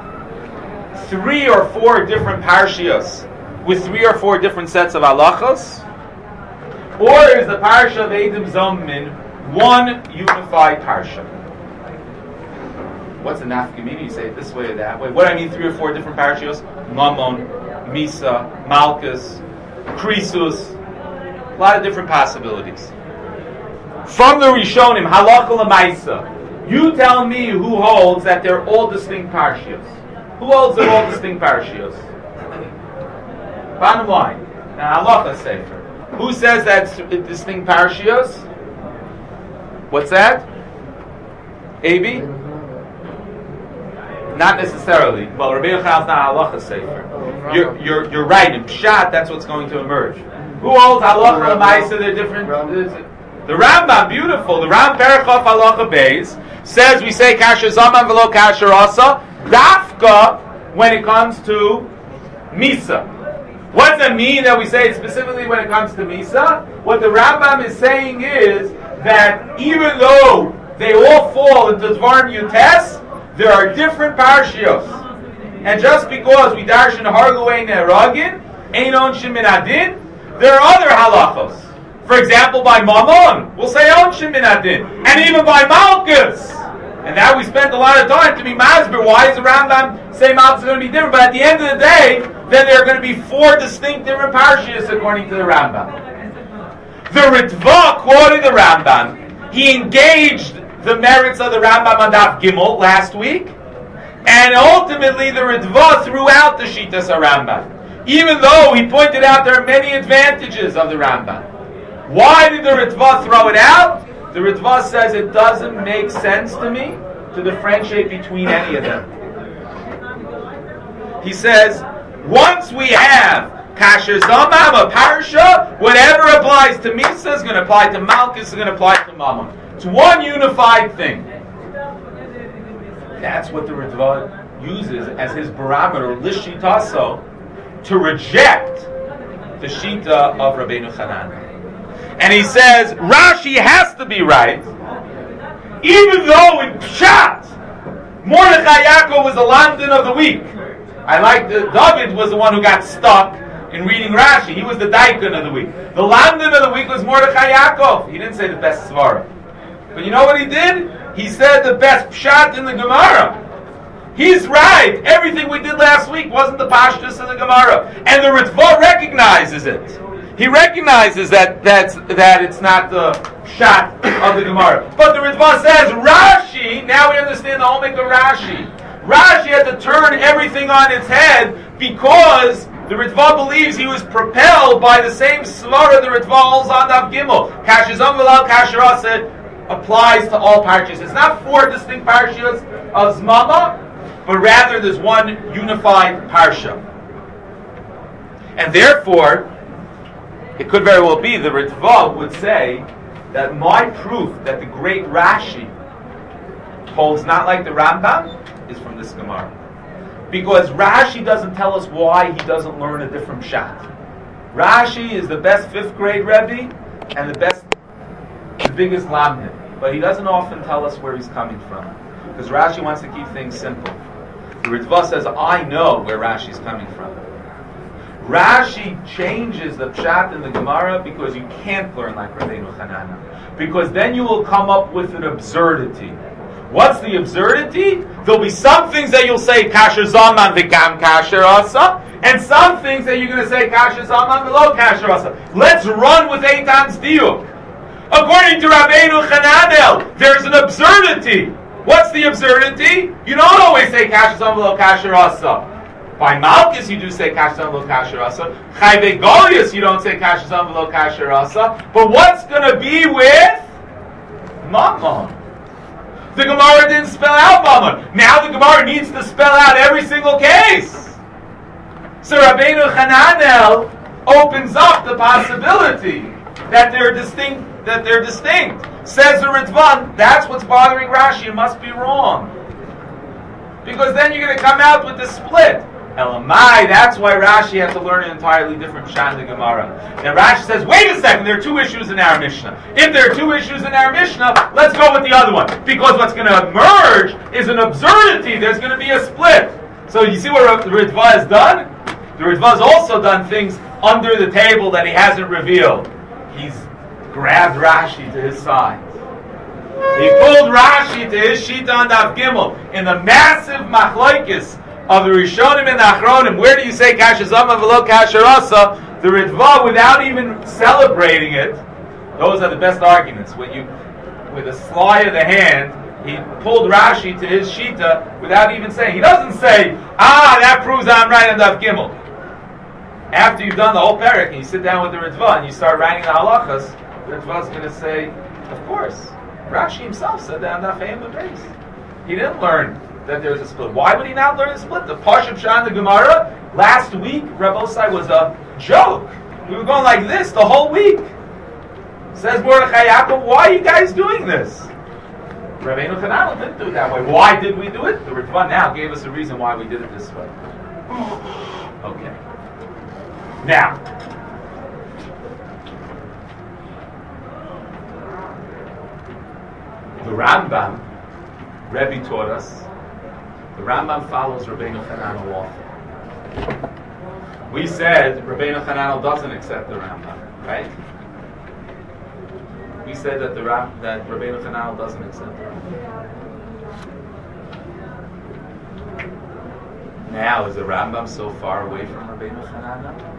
3 or 4 different Parshios with 3 or 4 different sets of halachos? Or is the Parsha of Eidim Zomimim one unified Parsha? What's the nafkamina? You say it this way or that way. What do I mean 3 or 4 different Parshios? Mammon, Misa, Malchus, Krisus. A lot of different possibilities. From the Rishonim, halacha l'maisa, you tell me who holds that they're all distinct parshios. Who holds they're all distinct parshios? Bottom line, now halacha sefer. Who says that's distinct parshios? What's that? Abi? Not necessarily. Well, Rabbeinu Chananel's not halacha sefer. You're right. In pshat, that's what's going to emerge. Who holds halacha l'maisa? They're different. The Rambam, beautiful. The Rambam Perichof halacha beis says we say kasher zaman v'lo kasher rasa dafka when it comes to misa. What does it mean that we say it specifically when it comes to misa? What the Rambam is saying is that even though they all fall into Dvarim Yutes, there are different parshios. And just because we darshan harguei ne'eragin, einon shemin adin, there are other halachos. For example, by Mammon, we'll say on shemin adin, and even by Malchus. And now we spent a lot of time to be masber. Why is the Rambam say Malchus is going to be different? But at the end of the day, then there are going to be 4 distinct different parshios according to the Rambam. The Ritva quoted the Rambam. He engaged the merits of the Rambam on Daf Gimel last week, and ultimately the Ritva threw out the Shitas Rambam, even though he pointed out there are many advantages of the Rambam. Why did the Ritva throw it out? The Ritva says it doesn't make sense to me to differentiate between any of them. He says, once we have Kasher Zamam, a Parsha, whatever applies to Misa is going to apply to Malchus, is going to apply to Mammon. It's one unified thing. That's what the Ritva uses as his barometer, Lishitaso, to reject the Shita of Rabbeinu Hananel. and he says Rashi has to be right, even though in Pshat, Mordechai Yaakov was the Lamdan of the week. I like that David was the one who got stuck in reading Rashi. He was the Daikon of the week. The Lamdan of the week was Mordechai Yaakov. He didn't say the best Svara. But you know what he did? He said the best Pshat in the Gemara. He's right. Everything we did last week wasn't the Pashtus of the Gemara. And the Ritva recognizes it. He recognizes that it's not the Pshat of the Gemara. But the Ritva says, Rashi, now we understand the whole make of Rashi. Rashi had to turn everything on its head because the Ritva believes he was propelled by the same svara the Ritva holds on Daf Gimel. Kashizam v'lal kasherasa applies to all parshas. It's not four distinct parshas of Zmama, but rather there's one unified parsha. And therefore, it could very well be the Ritva would say that my proof that the great Rashi holds not like the Rambam is from this Gemara. Because Rashi doesn't tell us why he doesn't learn a different shot. Rashi is the best 5th grade Rebbe and the biggest Lamdan. But he doesn't often tell us where he's coming from. Because Rashi wants to keep things simple. The Ritva says, I know where Rashi's coming from. Rashi changes the Pshat in the Gemara because you can't learn like Rabbeinu Chanana. Because then you will come up with an absurdity. What's the absurdity? There'll be some things that you'll say kasher zaman v'gam kasher asa, and some things that you're going to say kasher zaman v'lo kasher asa. Let's run with Eitan's diuk. According to Rabbeinu Chananel, there's an absurdity. What's the absurdity? You don't always say kasher zaman v'lo kasher asa. By Malchus you do say kasher zaman v'lo kasher asa. Chayvei Goliath you don't say kasher zaman v'lo kasher asa. But what's going to be with Mammon? The Gemara didn't spell out Mammon. Now the Gemara needs to spell out every single case. So Rabbeinu Chananel opens up the possibility that they're distinct. Says the Ritvan, that's what's bothering Rashi. It must be wrong. Because then you're going to come out with the split. Elamai, that's why Rashi has to learn an entirely different Pshat in the Gemara. And Rashi says, wait a second, there are 2 issues in our Mishnah. If there are 2 issues in our Mishnah, let's go with the other one. Because what's going to emerge is an absurdity. There's going to be a split. So you see what the Ritva has done? The Ritva has also done things under the table that he hasn't revealed. He's grabbed Rashi to his side. He pulled Rashi to his Shita on Daf Gimel. In the massive machlokes of the Rishonim and the Achronim, where do you say kasher zaman v'lo kasher asa? The Ritva, without even celebrating it, those are the best arguments. When you, with a sleight of the hand, he pulled Rashi to his Shita without even saying. He doesn't say, that proves I'm right on Daf Gimel. After you've done the whole parak and you sit down with the Ritva and you start writing the halachas, the Ritva's going to say, of course, Rashi himself said that on Daf Ein L'Beis. He didn't learn that there's a split. Why would he not learn a split? The Pashup Pshat in the Gemara last week, Rabbi Osai, was a joke. We were going like this the whole week. Says Mordechai Yaakov, why are you guys doing this? Rabbeinu Chananel didn't do it that way. Why did we do it? The Ritva now gave us a reason why we did it this way. Okay. Now, the Rambam, Rebbe taught us, the Rambam follows Rabbeinu Chananel often. We said Rabbeinu Chananel doesn't accept the Rambam, right? We said that that Rabbeinu Chananel doesn't accept the Rambam. Now, is the Rambam so far away from Rabbeinu Chananel?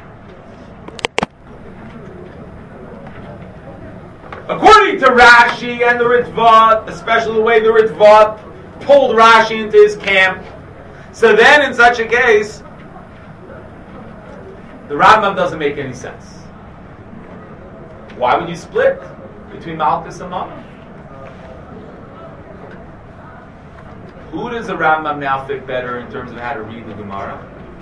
According to Rashi and the Ritva, especially the way the Ritva pulled Rashi into his camp, so then in such a case, the Rambam doesn't make any sense. Why would you split between Malchus and Mammon? Who does the Rambam now fit better in terms of how to read the Gemara?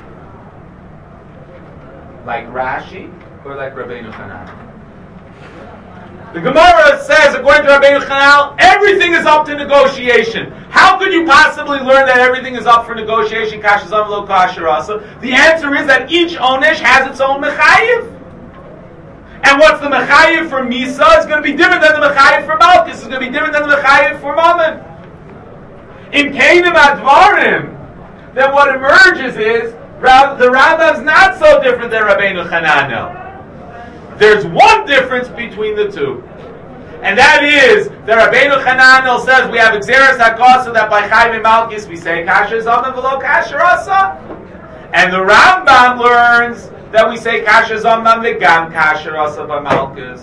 Like Rashi or like Rabbeinu Chananel? The Gemara says, according to Rabbeinu Chananel, everything is up to negotiation. How could you possibly learn that everything is up for negotiation? Kasher zaman v'lo kasher asa. The answer is that each onesh has its own mechayiv. And what's the mechayiv for Misa is going to be different than the mechayiv for Malchus. It's going to be different than the mechayiv for Mammon. In Kainim Advarim, then what emerges is the Rambam is not so different than Rabbeinu Hananel. There's one difference between the two. And that is that Rabbeinu Hananel says we have Xeris HaKosa that by Chayim Malchus we say Kasher Zaman V'lo Kasher Asa. And the Rambam learns that we say Kasher Zaman V'gam Kasher Asa by Malchus.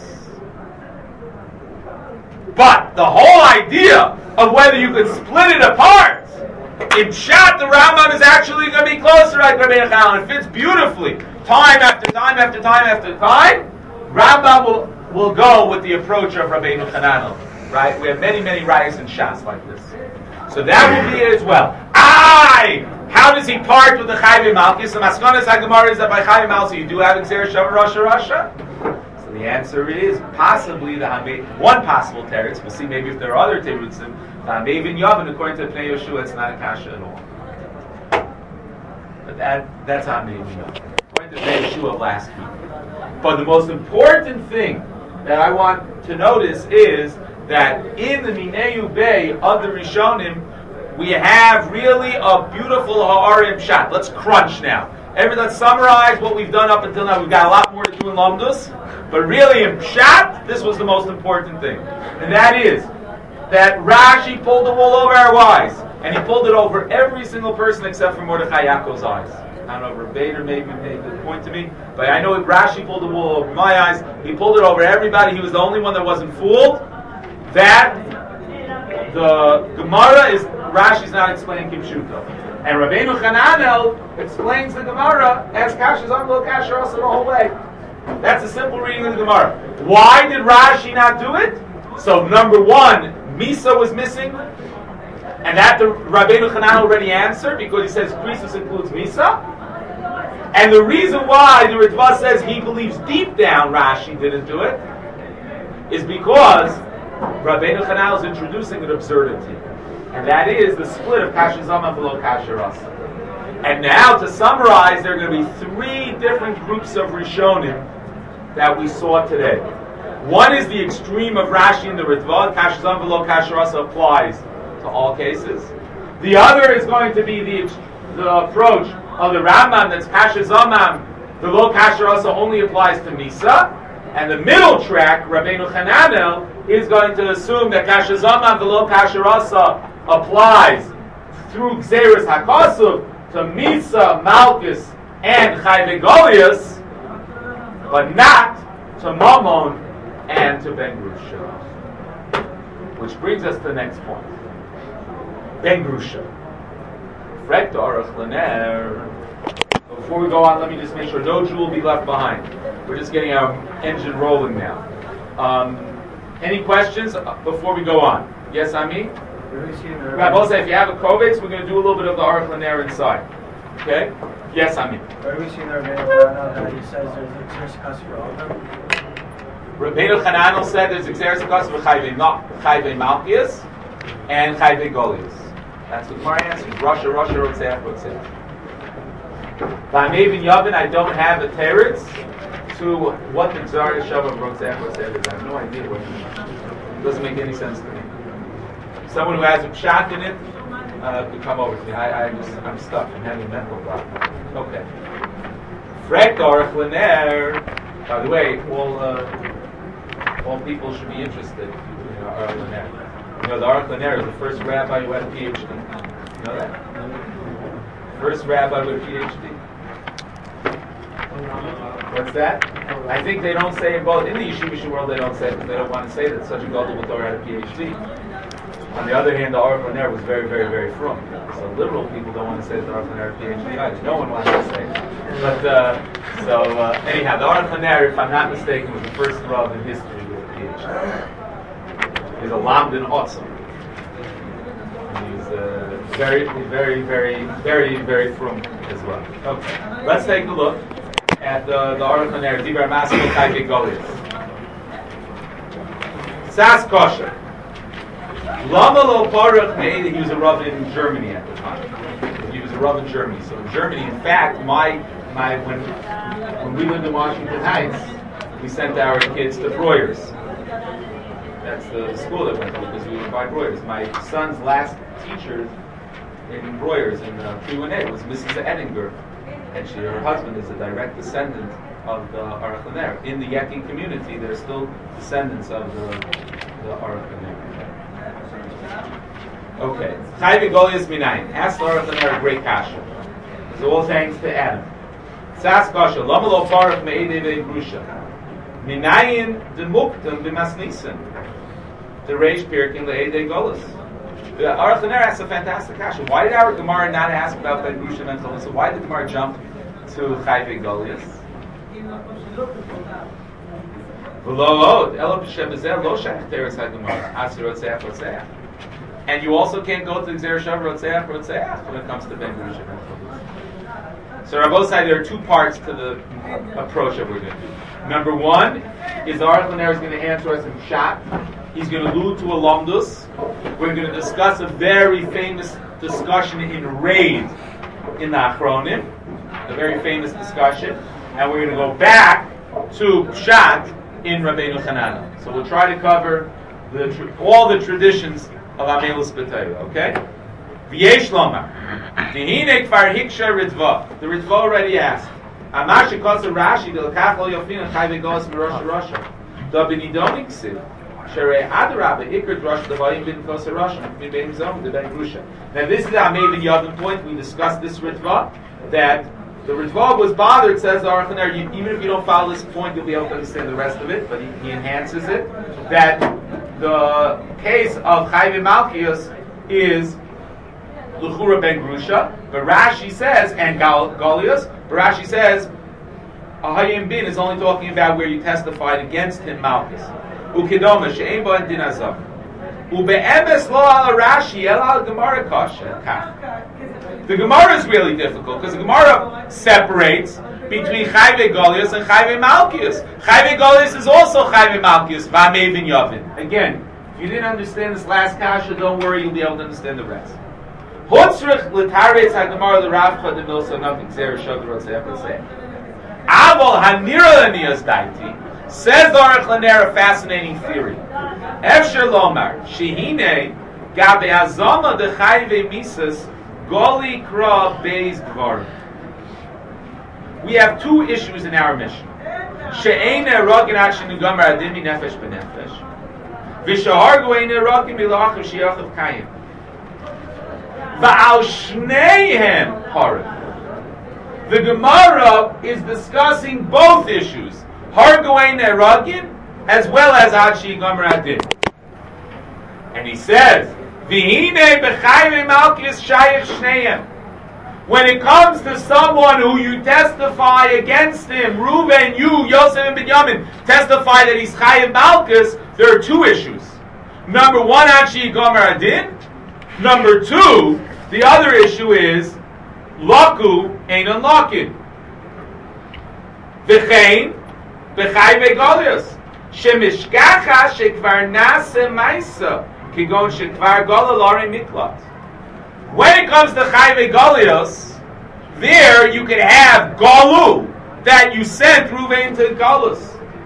But the whole idea of whether you could split it apart, in Pshat, the Rambam is actually going to be closer like Rabbeinu Hananel. It fits beautifully. Time after time after time after time, Rambam will go with the approach of Rabbeinu Hananel. Right? We have many, many rayos in Shas like this. So that will be it as well. How does he part with the Chayvei Malchus? The Maskonas HaGemara is that by Chayvei Malchus you do have Xer Shava Rasha. So the answer is possibly one possible teretz. We'll see maybe if there are other terutzim. Maybe in Yavin, according to Pnei Yoshua, it's not a kasha at all. But that's how maybe according to Pnei Yoshua of last week. But the most important thing that I want to notice is that in the Mineu Bay of the Rishonim, we have really a beautiful Ha'arim shot. Let's crunch now. Let's summarize what we've done up until now. We've got a lot more to do in Lamdus, but really in Pshat, this was the most important thing. And that is that Rashi pulled the wool over our eyes, and he pulled it over every single person except for Mordechai Yaakov's eyes. I don't know if Bader maybe made the point to me, but I know Rashi pulled the wool over my eyes. He pulled it over everybody. He was the only one that wasn't fooled. That the Gemara is, Rashi's not explaining Kipshuto. And Rabbeinu Hananel explains the Gemara as Kasher Zam Lo Kasher Asa the whole way. That's a simple reading of the Gemara. Why did Rashi not do it? So number one, Misa was missing, and that the Rabbeinu Hananel already answered because he says Krisus includes Misa. And the reason why the Ritva says he believes deep down Rashi didn't do it is because Rabbeinu Hananel is introducing an absurdity, and that is the split of Kasher Zama below Kasher Asa. And now to summarize, there are going to be three different groups of Rishonim that we saw today. One is the extreme of Rashi and the Ritva. Kasher Zam V'lo Kasher Asa applies to all cases. The other is going to be the approach of the Rambam that's Kasher Zamam V'lo Kasher Asa only applies to Misa. And the middle track, Rabbeinu Hananel, is going to assume that Kasher Zamam V'lo Kasher Asa applies through Xeris HaKosuv to Misa, Malchus, and Chayvei Golias, but not to Mammon and to Ben Grusha. Which brings us to the next point. Ben Grusha. Frek Dorach Lener. Before we go on, let me just make sure no Jew will be left behind. We're just getting our engine rolling now. Any questions before we go on? Yes, Ami? Rabbi Bosa, if you have a Kovetz, we're going to do a little bit of the Aruch LaNer inside. Okay? Yes, Ami? Where do we see in the Rabbeinu that he says there's a Xeris HaKosa for all of them? Rabbeinu Hananel said there's Xeris HaKosa for Chayvei Malchus and Chayvei Golias. That's what Gemara answers. Russia, Rotzeach. V'amei Yavin, I don't have a teretz to what the Gzar Yeshava Rotzeach is. I have no idea what it doesn't make any sense to me. Someone who has a pshat in it could come over to me. I'm stuck. I'm having a mental block. Okay. Frek Dorach Lener. By the way, all people should be interested in Aruch LaNer. You know, the Aruch LaNer is the first rabbi who had a PhD. You know that? First rabbi with a PhD. What's that? I think they don't say in both. In the Yeshivish world, they don't say it because they don't want to say that such a gadol b'Torah had a PhD. On the other hand, the Aruch LaNer was very, very, very frum. So liberal people don't want to say that the Aruch LaNer had a PhD either. No one wants to say it. But, anyhow, the Aruch LaNer, if I'm not mistaken, was the first rav in history with a PhD. He's a Lamdan Otzim. He's very, very, very, very, very frum as well. Okay, let's take a look at the Aruch LaNer, Dibar Maskil Chayvei Golias. Sas Kosher. Lama Lo Baruch made that he was a rav in Germany at the time. He was a rav in Germany. So in Germany, in fact, when we lived in Washington Heights, we sent our kids to Breuer's. That's the school that went to because we would buy Breuer's. My son's last teacher in Breuer's in 318 was Mrs. Edinger, and her husband is a direct descendant of the Aruch LaNer. In the Yekin community, they're still descendants of the Aruch LaNer. Okay. Chayvi Golias Minayin. Ask the Aruch LaNer a great kasha. This is all thanks to Adam. Sas kasha. Lama lo parach me'edei ve'grusha. Minayin demuktam b'masnisin. The Reish Pirkin le'edei Golas. The Aruch LaNer asks a fantastic kasha. Why did our Gemara not ask about Ben Grusha and Chalisa? Why did the Gemara jump to Chayvi Golias? And you also can't go to Xer Shav Rotzeach when it comes to Ben Grusha. So Rabosai, there are two parts to the approach that we're going to do. Number one is the Aruch LaNer is going to answer us in Pshat. He's going to allude to a Lomdus. We're going to discuss a very famous discussion in Raid in the Achronim, a very famous discussion, and we're going to go back to Pshat in Rabbeinu Chanana. So we'll try to cover all the traditions of Amelus B'Torah, okay? V'yesh lomar. Dihine kvar hiksha Ritva. The Ritva already asked. Amar shekotzer Rashi delakach lo yofin chayve gos m'rosh Rasha. Da b'nidonik siv. Sherei adarabah ikr drosh devayim bin kosher Rasha. M'bein zom de Ben Grusha. Now this is the Amei ben Yavin point. We discussed this Ritva, that the Ritva was bothered, says the Aruch LaNer, even if you don't follow this point, you'll be able to understand the rest of it, but he enhances it, that the case of Chayve Malkius is L'chura Ben Grusha, but Rashi says, and Golius, but Rashi says, Ahayim Bin is only talking about where you testified against him, Malchus. Ukidoma, She'en Bo and Din Azav. Ube'emes lo ala Rashi, el al Gemara kasha. The Gemara is really difficult, because the Gemara separates between Chayve Golius and Chayve Malkius. Chayve Golius is also Chayve Malkius, V'amei Bin Yavin. Again, if you didn't understand this last kasha, don't worry, you'll be able to understand the rest. Hutzrich l'taretz ha-Gemara l'Ravcha de Milsa nothing Xer Shav Rotzeach Rotzeach. Avol hanira l'niyas daiti, says the Aruch LaNer, a fascinating theory. Efsher lomar, shehine gabe azama de chayve misas goli kra beis dvar. We have two issues in our mission. She'ein erogin ad shenugamar adim mi nefesh benefesh. V'shahargu ein erogin bilachim shiachav kayim. Va'al shneihem harim. The Gemara is discussing both issues, Hargu ein erogin, as well as ad shenugamar adim. And he says, V'hine b'chayve malkius shayich shneihem. When it comes to someone who you testify against him, Reuven, you, Yosef, and Binyamin, testify that he's Chayiv Malkus, there are two issues. Number one, Achi Gomer Adin. Number two, the other issue is, Laku Einon Lakin. V'chein, B'chayve Golios. Shemishkacha shekvar nase maisa, kigon shekvar gola lari miklat. When it comes to Chayve Golios, there you can have Golu, that you sent Ruvain to Golus.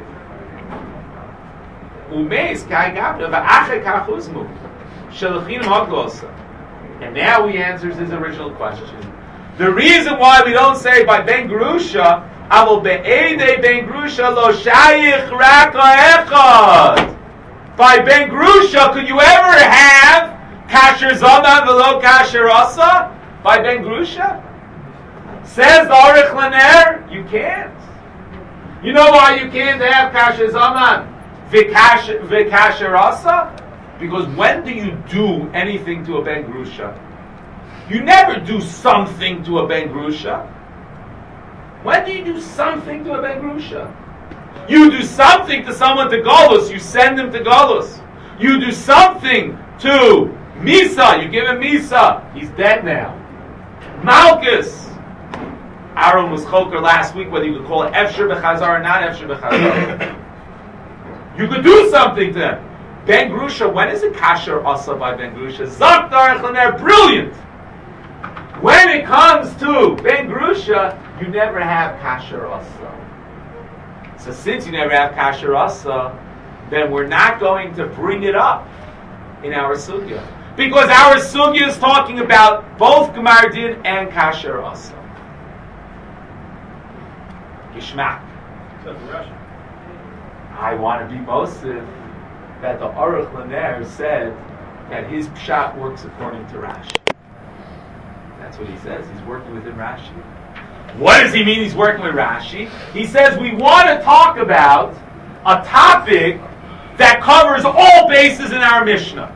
And now he answers his original question. The reason why we don't say by Ben Grusha, Avol be'edei Ben Grusha lo shayich raka echad. By Ben Grusha, could you ever have Kasher Zona v'lo Kasher Asa by Ben Grusha? Says the Aruch LaNer, you can't. You know why you can't have Kasher Zona v'Kasher Asa? Because when do you do anything to a Ben Grusha? You never do something to a Ben Grusha. When do you do something to a Ben Grusha? You do something to someone to Golus, you send him to Golus. You do something to Misa, you give him Misa. He's dead now. Malchus. Aaron was choker last week whether you could call it Efsher B'chazar or not Efsher B'chazar. You could do something to him. Ben Grusha, when is it Kasher Asa by Ben Grusha? Zok Aruch LaNer, brilliant. When it comes to Ben Grusha, you never have Kasher Asa. So since you never have kasher asa, then we're not going to bring it up in our sugya. Because our sugya is talking about both Gemar Din and kasher asa. Gishmak. I want to be Mosif that the Aruch Laner said that his pshat works according to Rashi. That's what he says. He's working within Rashi. What does he mean he's working with Rashi? He says we want to talk about a topic that covers all bases in our Mishnah.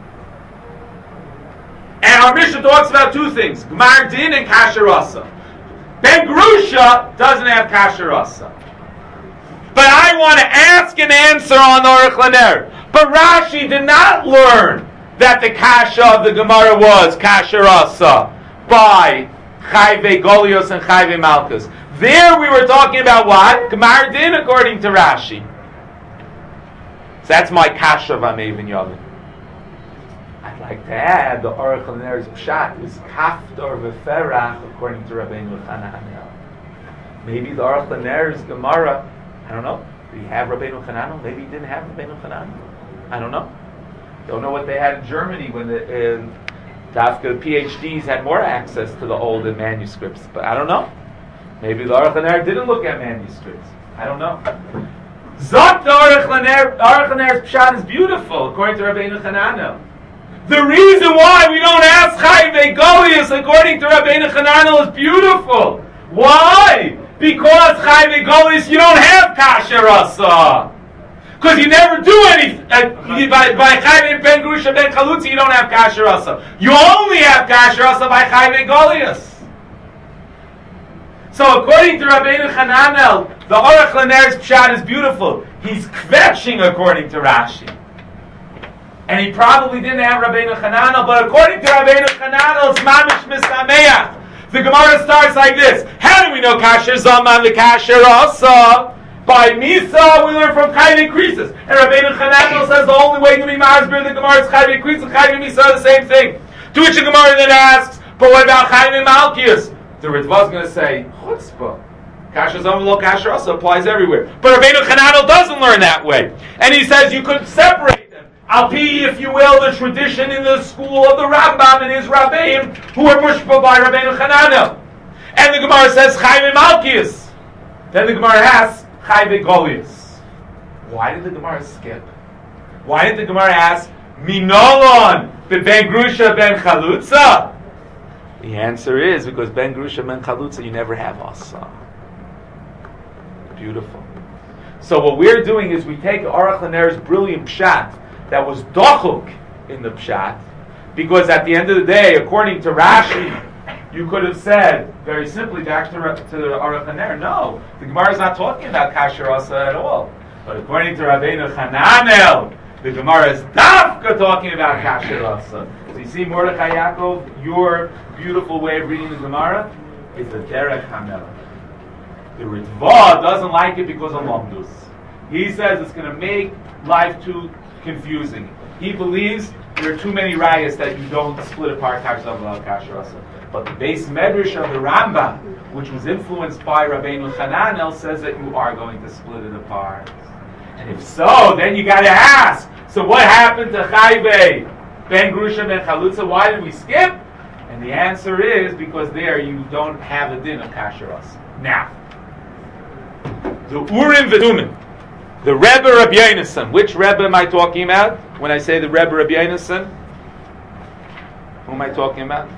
And our Mishnah talks about two things, Gemar Din and Kasher Asa. Ben Grusha doesn't have Kasher Asa. But I want to ask and answer on Aruch Laner. But Rashi did not learn that the Kasha of the Gemara was Kasher Asa by Chayve Golios and Chayve Malchus. There we were talking about what? Gemar Din according to Rashi. So that's my Kasha V'Amevin Yavin. I'd like to add the Aruch Laner's pshat is Kaftor V'Ferach according to Rabbeinu Chananel. Maybe the Aruch Laner's Gemara, I don't know. Did he have Rabbeinu Chananel? Maybe he didn't have Rabbeinu Chananel. I don't know. Don't know what they had in Germany when the Dafka PhDs had more access to the older manuscripts. But I don't know. Maybe the Aruch Laner didn't look at manuscripts. I don't know. Zot the Aruch Laner's pshat is beautiful, according to Rabbeinu Chananel. The reason why we don't ask Chayve Golius according to Rabbeinu Chananel is beautiful. Why? Because Chayve Golius you don't have Kasher Asa. Because you never do anything. By Chayve Ben Grusha Ben Chalutzi you don't have Kasher Asa. You only have Kasher Asa by Chayve Golius. So according to Rabbeinu Chananel, the Aruch Laner's pshat is beautiful. He's kvetching according to Rashi. And he probably didn't have Rabbeinu Chananel, but according to Rabbeinu Chananel, it's mamish misameach. The Gemara starts like this. How do we know kasher zaman the kasher asa? By Misa, we learn from Chayve Krisis. And Rabbeinu Chananel says the only way to be masber the Gemara is Chayve Krisis and Chayve Misa are the same thing. To which the Gemara then asks, but what about Chayve Malkius? The Ritva is going to say, chutzpah. Kasher zaman lo kasher asa applies everywhere. But Rabbeinu Chananel doesn't learn that way. And he says you could separate Al-Pi, if you will, the tradition in the school of the Rambam and his Rabbeim, who were mushpah by Rabbeinu Chananel. And the Gemara says, Chayve Malkius. Then the Gemara asks, Chayve Golius. Why did the Gemara skip? Why did the Gemara ask, Minolon, Ben Grusha Ben Chalutza? The answer is, because Ben Grusha Ben Chalutza, you never have Asa. Beautiful. So what we're doing is we take Aruch Laner's brilliant pshat, that was dochuk in the pshat, because at the end of the day, according to Rashi, you could have said very simply back to the Aruch Laner, no, the Gemara is not talking about kasher asa at all. But according to Rabbeinu Chananel, the Gemara is dafka talking about kasher asa. So you see, Mordechai Yaakov, your beautiful way of reading the Gemara is the derech hamelech. The Ritva doesn't like it because of Lamdus. He says it's going to make life too confusing. He believes there are too many rayas that you don't split apart kasher asa kasher asa. But the base medrash of the Rambam, which was influenced by Rabbeinu Chananel, says that you are going to split it apart. And if so, then you got to ask. So what happened to Chayve Ben Grusha Ben Chalutza? Why did we skip? And the answer is because there you don't have a din of kasher asa. Now, the Urim V'Tumim. The Rebbe Rabbi Yonasan. Which Rebbe am I talking about when I say the Rebbe Rabbi Yonasan? Who am I talking about?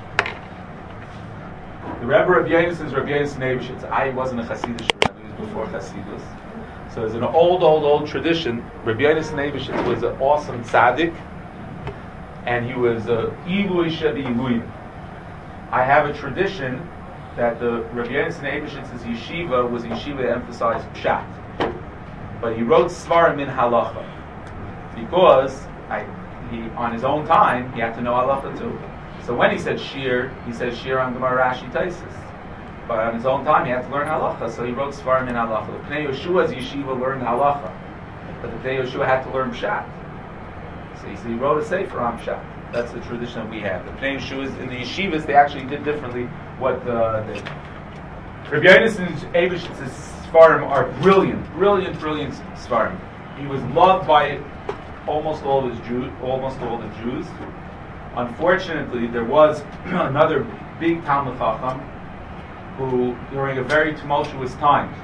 The Rebbe Rabbi Yonasan is Rabbi Yonasan Eibeshitz. I wasn't a Hasidic Rebbe, he was before Hasidus. So there's an old tradition. Rabbi Yonasan Eibeshitz was an awesome tzaddik, and he was a Ilui Shebi Ilui. I have a tradition that the Rabbi Yonasan Eibeshitz's yeshiva was a yeshiva that emphasized pshat. But he wrote Svarim in halacha because he on his own time he had to know halacha too. So when he said shir on Gemara Rashi Taisis. But on his own time he had to learn halacha, so he wrote Svarim in halacha. The Pnei Yeshua's yeshiva learned halacha, but the Pnei Yeshua had to learn pshat. So he wrote a sefer on pshat. That's the tradition that we have. The Pnei Yeshua's in the yeshivas they actually did differently. What the Rabbi Yonasan Eibeshitz's Sfarim are brilliant Sfarim. He was loved by almost all the Jews. Unfortunately, there was another big Talmud Chacham who, during a very tumultuous time,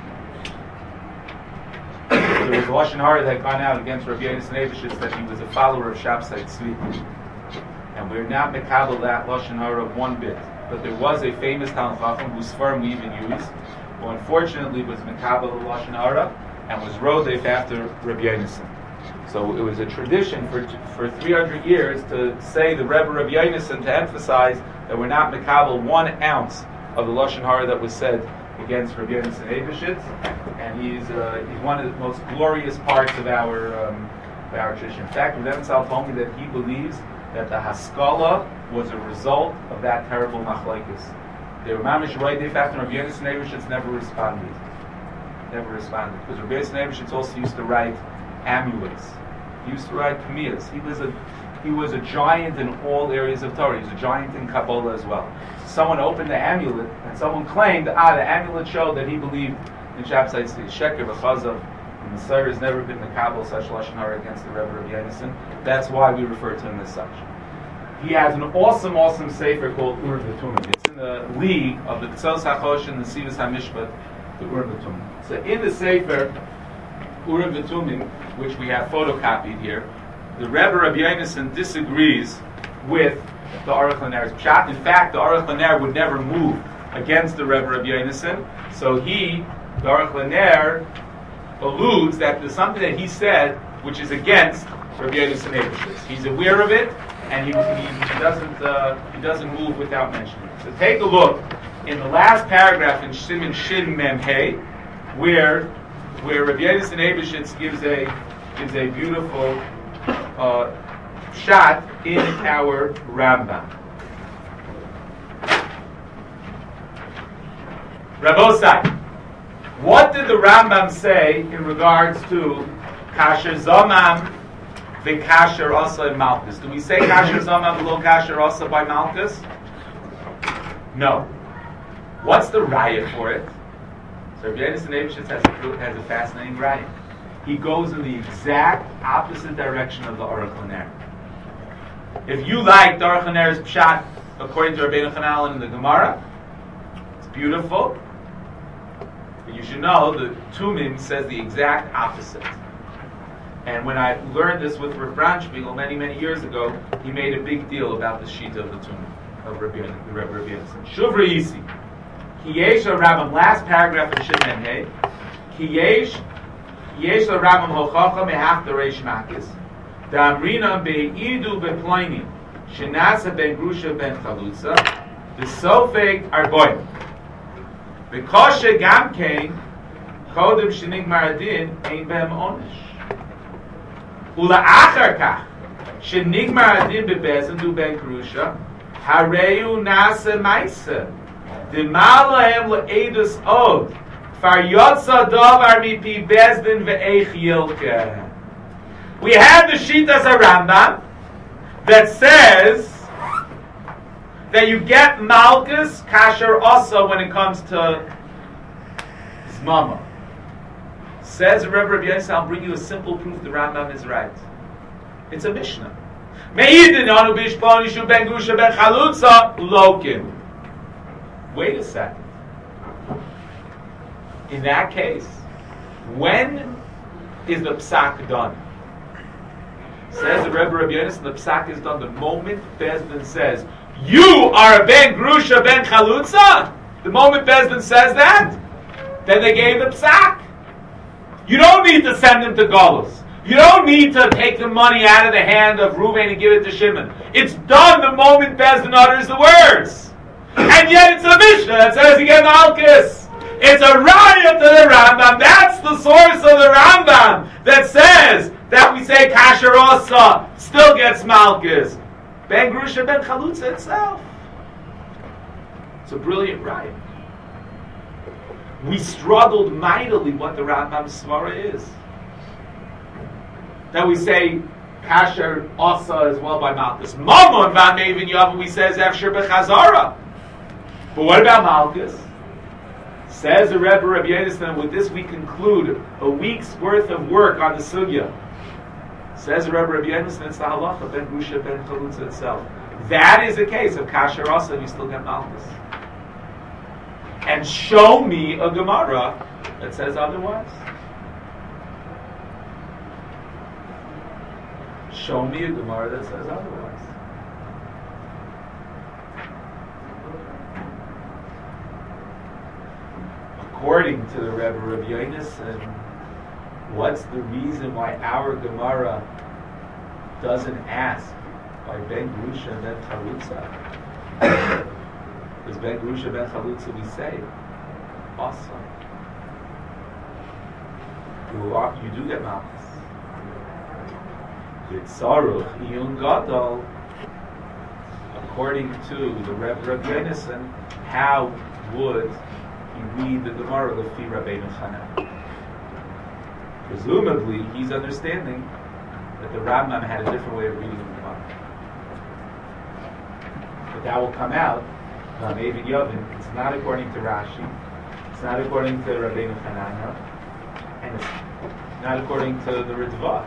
there was a Lashon Hara that had gone out against Rabbi Yonasan Eibeshitz that he was a follower of Shabsai Tzvi. And we're not mekabel that Lashon Hara one bit. But there was a famous Talmud Chacham whose firm we even use, who unfortunately was mekabel the Lashon Hara and was rodef after Rabbi Yonasan. So it was a tradition for 300 years to say the Rebbe Rabbi Yonasan, to emphasize that we're not mekabel 1 ounce of the Lashon Hara that was said against Rabbi Yonasan Eibeshitz, and he's one of the most glorious parts of our tradition. In fact, Rebbe himself told me that he believes that the Haskalah was a result of that terrible machlokes. They were mamish right after Rabbi Yonasan Eibeshitz never responded. Because Rabbi Yonasan Eibeshitz also used to write amulets. He used to write kamiyas. He was a giant in all areas of Torah. He was a giant in Kabbalah as well. Someone opened the amulet, and someone claimed, the amulet showed that he believed in Shabsai Tzvi. Sheker v'chazav. The Messiah has never been mekabel such Lashon Hara against the Rebbe Rabbi Yonasan. That's why we refer to him as such. He has an awesome sefer called Ur V'Tumim. It's in the league of the Tzos HaChosh and the Sivas HaMishpat, the Ur V'Tumim. So in the sefer Ur V'Tumim, which we have photocopied here, the Rebbe Rabbi Yonasan disagrees with the Aruch LaNer's pshat. In fact, the Aruch LaNer would never move against the Rebbe Rabbi Yonasan. So the Aruch LaNer alludes that there's something that he said which is against Rabbi Yonasan Eibeshitz. He's aware of it, and he doesn't move without mentioning it. So take a look in the last paragraph in Siman Shin Mem Hey, where Rabbi Yonasan Eibeshitz gives a beautiful shot in our Rambam. Rabbosai, what did the Rambam say in regards to Kasher Zomam v'Kasher Asa and Malchus? Do we say Kasher Zomam below Kasher Asa by Malchus? No. What's the raya for it? So Rabbi Yonasan Eibeshitz has a fascinating raya. He goes in the exact opposite direction of the Aruch LaNer. If you like the Aruch LaNer's pshat according to Rabbeinu Chananel in the Gemara, it's beautiful. But you should know the Tumim says the exact opposite. And when I learned this with Rav Branchspiegel many years ago, he made a big deal about the shita of the Tumim of Rabbi Yonasan. Shuvra Yisi, Kiyesh Rabbam, last paragraph of Shimon Hey, Kiyesh Rabbam Hochacha Mehach the Reish Makis, Damrina Be'idu Beploinim, Shenasa Ben Grusha Ben Chalutza, the Sofeg Arboim. Bekoshe Gamkein, Chodem Shenigmar Adin, Ein Behem Onish. Ula Achar Kach, Shenigmar Adin Bebezin Du Ben Grusha, Hareu Nasa Maisa, Dimalahem Le'edus Od, Far Yotza Davar Mipi Bezdin Ve'ech Yilke. We have the Shitas Rambam that says that you get Malchus Kasher Asa when it comes to Zmama. Says Rebbe Rabbi Yonasan, I'll bring you a simple proof the Rambam is right. It's a Mishnah. Me'idin bishpon yishu ben grusha ben chalutza lokim. Wait a second. In that case, when is the psak done? Says the Rebbe Rabbi Yonasan, the psak is done the moment Bezdin says, you are a ben grusha ben chalutza. The moment Bezdin says that, then they gave the psak. You don't need to send them to Golus. You don't need to take the money out of the hand of Reuven and give it to Shimon. It's done the moment Bezdin utters the words. And yet it's a Mishnah that says you get Malchus. It's a riot to the Rambam. That's the source of the Rambam that says that we say Kasher Asa still gets Malchus. Ben Grusha Ben Chalutza itself. It's a brilliant riot. We struggled mightily what the Rambam's svara is. That we say Kasher Asa as well by Malchus. Mamon V'Amevin Yavu we says Efsher B'Chazara. But what about Malchus? Says the Rebbe Rabbi Yonasan, with this we conclude a week's worth of work on the sugya. Says the Rebbe Rabbi Yonasan, it's the halacha, ben Grusha, ben Chalutza itself. That is the case of Kasher Asa, and you still get Malchus. And show me a Gemara that says otherwise. Show me a Gemara that says otherwise. According to the Rebbe Rabbi Yonasan, what's the reason why our Gemara doesn't ask by Ben Grusha and Ben Chalutza? Because Ben Grusha, Ben Chalutza, we say, awesome. You do get Malchus. Yitzaruch Iyun Gadol. According to the Rebbe Rabbi Yonasan, how would he read the Gemara Lefi Rabbeinu Chanan? Presumably, he's understanding that the Rambam had a different way of reading the Gemara. But that will come out. Maybe Yovin. It's not according to Rashi. It's not according to Rabbeinu Hananel, and it's not according to the Ritva.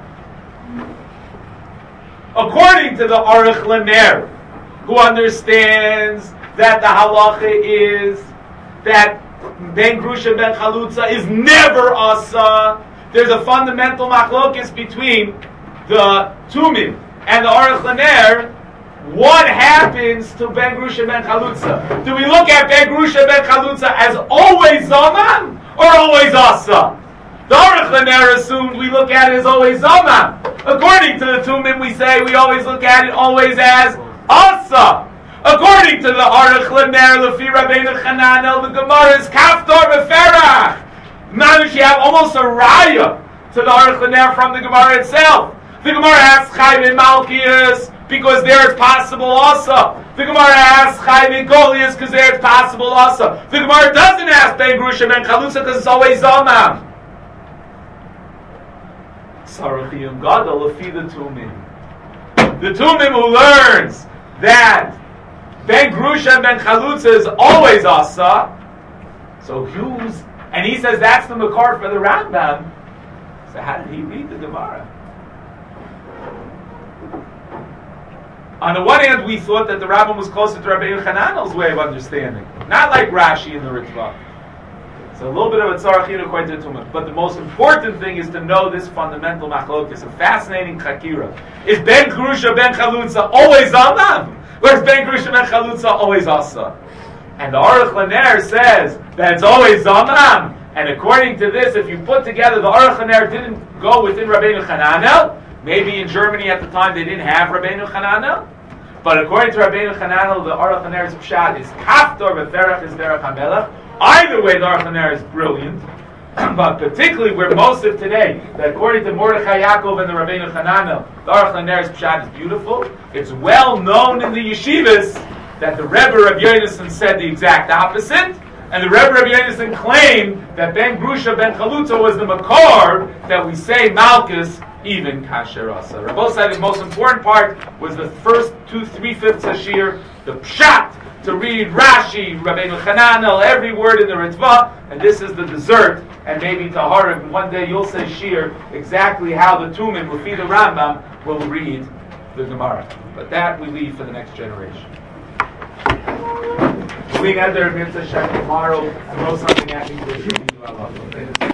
According to the Aruch Laner, who understands that the halacha is that Ben Grusha Ben Chalutza is never asa. There's a fundamental machlokes between the Tumim and the Aruch Laner. What happens to Ben Grusha Ben Chalutza? Do we look at Ben Grusha Ben Chalutza as always Zaman or always asa? The Aruch Laner assumed we look at it as always Zaman. According to the Tumim, we say we always look at it always as asa. According to the Aruch Laner, Lefi Rabbeinu Chananel, the Gemara is Kaftor Beferach. Mamish, you have almost a raya to the Aruch Laner from the Gemara itself. The Gemara asks Chai ben Malkias because there it's possible also. The Gemara asks Chai ben Golias because there it's possible also. The Gemara doesn't ask Ben Grusha Ben Chalutza because it's always Zaman. Sarachiyum Gadol Lefi the Tumim. The Tumim who learns that Ben Grusha and Ben Chalutza is always asa. So and he says that's the makar for the Rambam. So how did he read the Gemara? On the one hand, we thought that the Rambam was closer to Rabbeinu Hananel's way of understanding, not like Rashi in the Ritva. So a little bit of a tzarachin according to Tumah. But the most important thing is to know this fundamental machlokes, a fascinating chakira. Is Ben Grusha Ben Chalutza always Zaman? Where's Ben Grusha Ben Chalutza always Asa? And the Aruch Laner says that it's always Zaman. And according to this, if you put together, the Aruch Laner didn't go within Rabbeinu Hananel. Maybe in Germany at the time they didn't have Rabbeinu Hananel. But according to Rabbeinu Hananel, the Aruch Laner's pshat is Kaftor Beferach is Derech HaMelech. Either way, the Aruch Laner is brilliant. But particularly where most of today, that according to Mordechai Yaakov and the Rabbeinu Hananel, the Aruch Laner's pshat is beautiful. It's well known in the yeshivas that the Rebbe Rabbi Yonasan said the exact opposite, and the Rebbe Rabbi Yonasan claimed that Ben Grusha Ben Chalutza was the makar that we say Malchus even Kasher Asa. Rabbi said the most important part was the first 3/5 hashir, the pshat, to read Rashi, Rabbeinu Hananel, every word in the Ritva, and this is the dessert, and maybe Taharim, and one day you'll say Shir, exactly how the Tumim, Lefi the Rambam, will read the Gemara. But that we leave for the next generation. We gather tomorrow, throw something at me.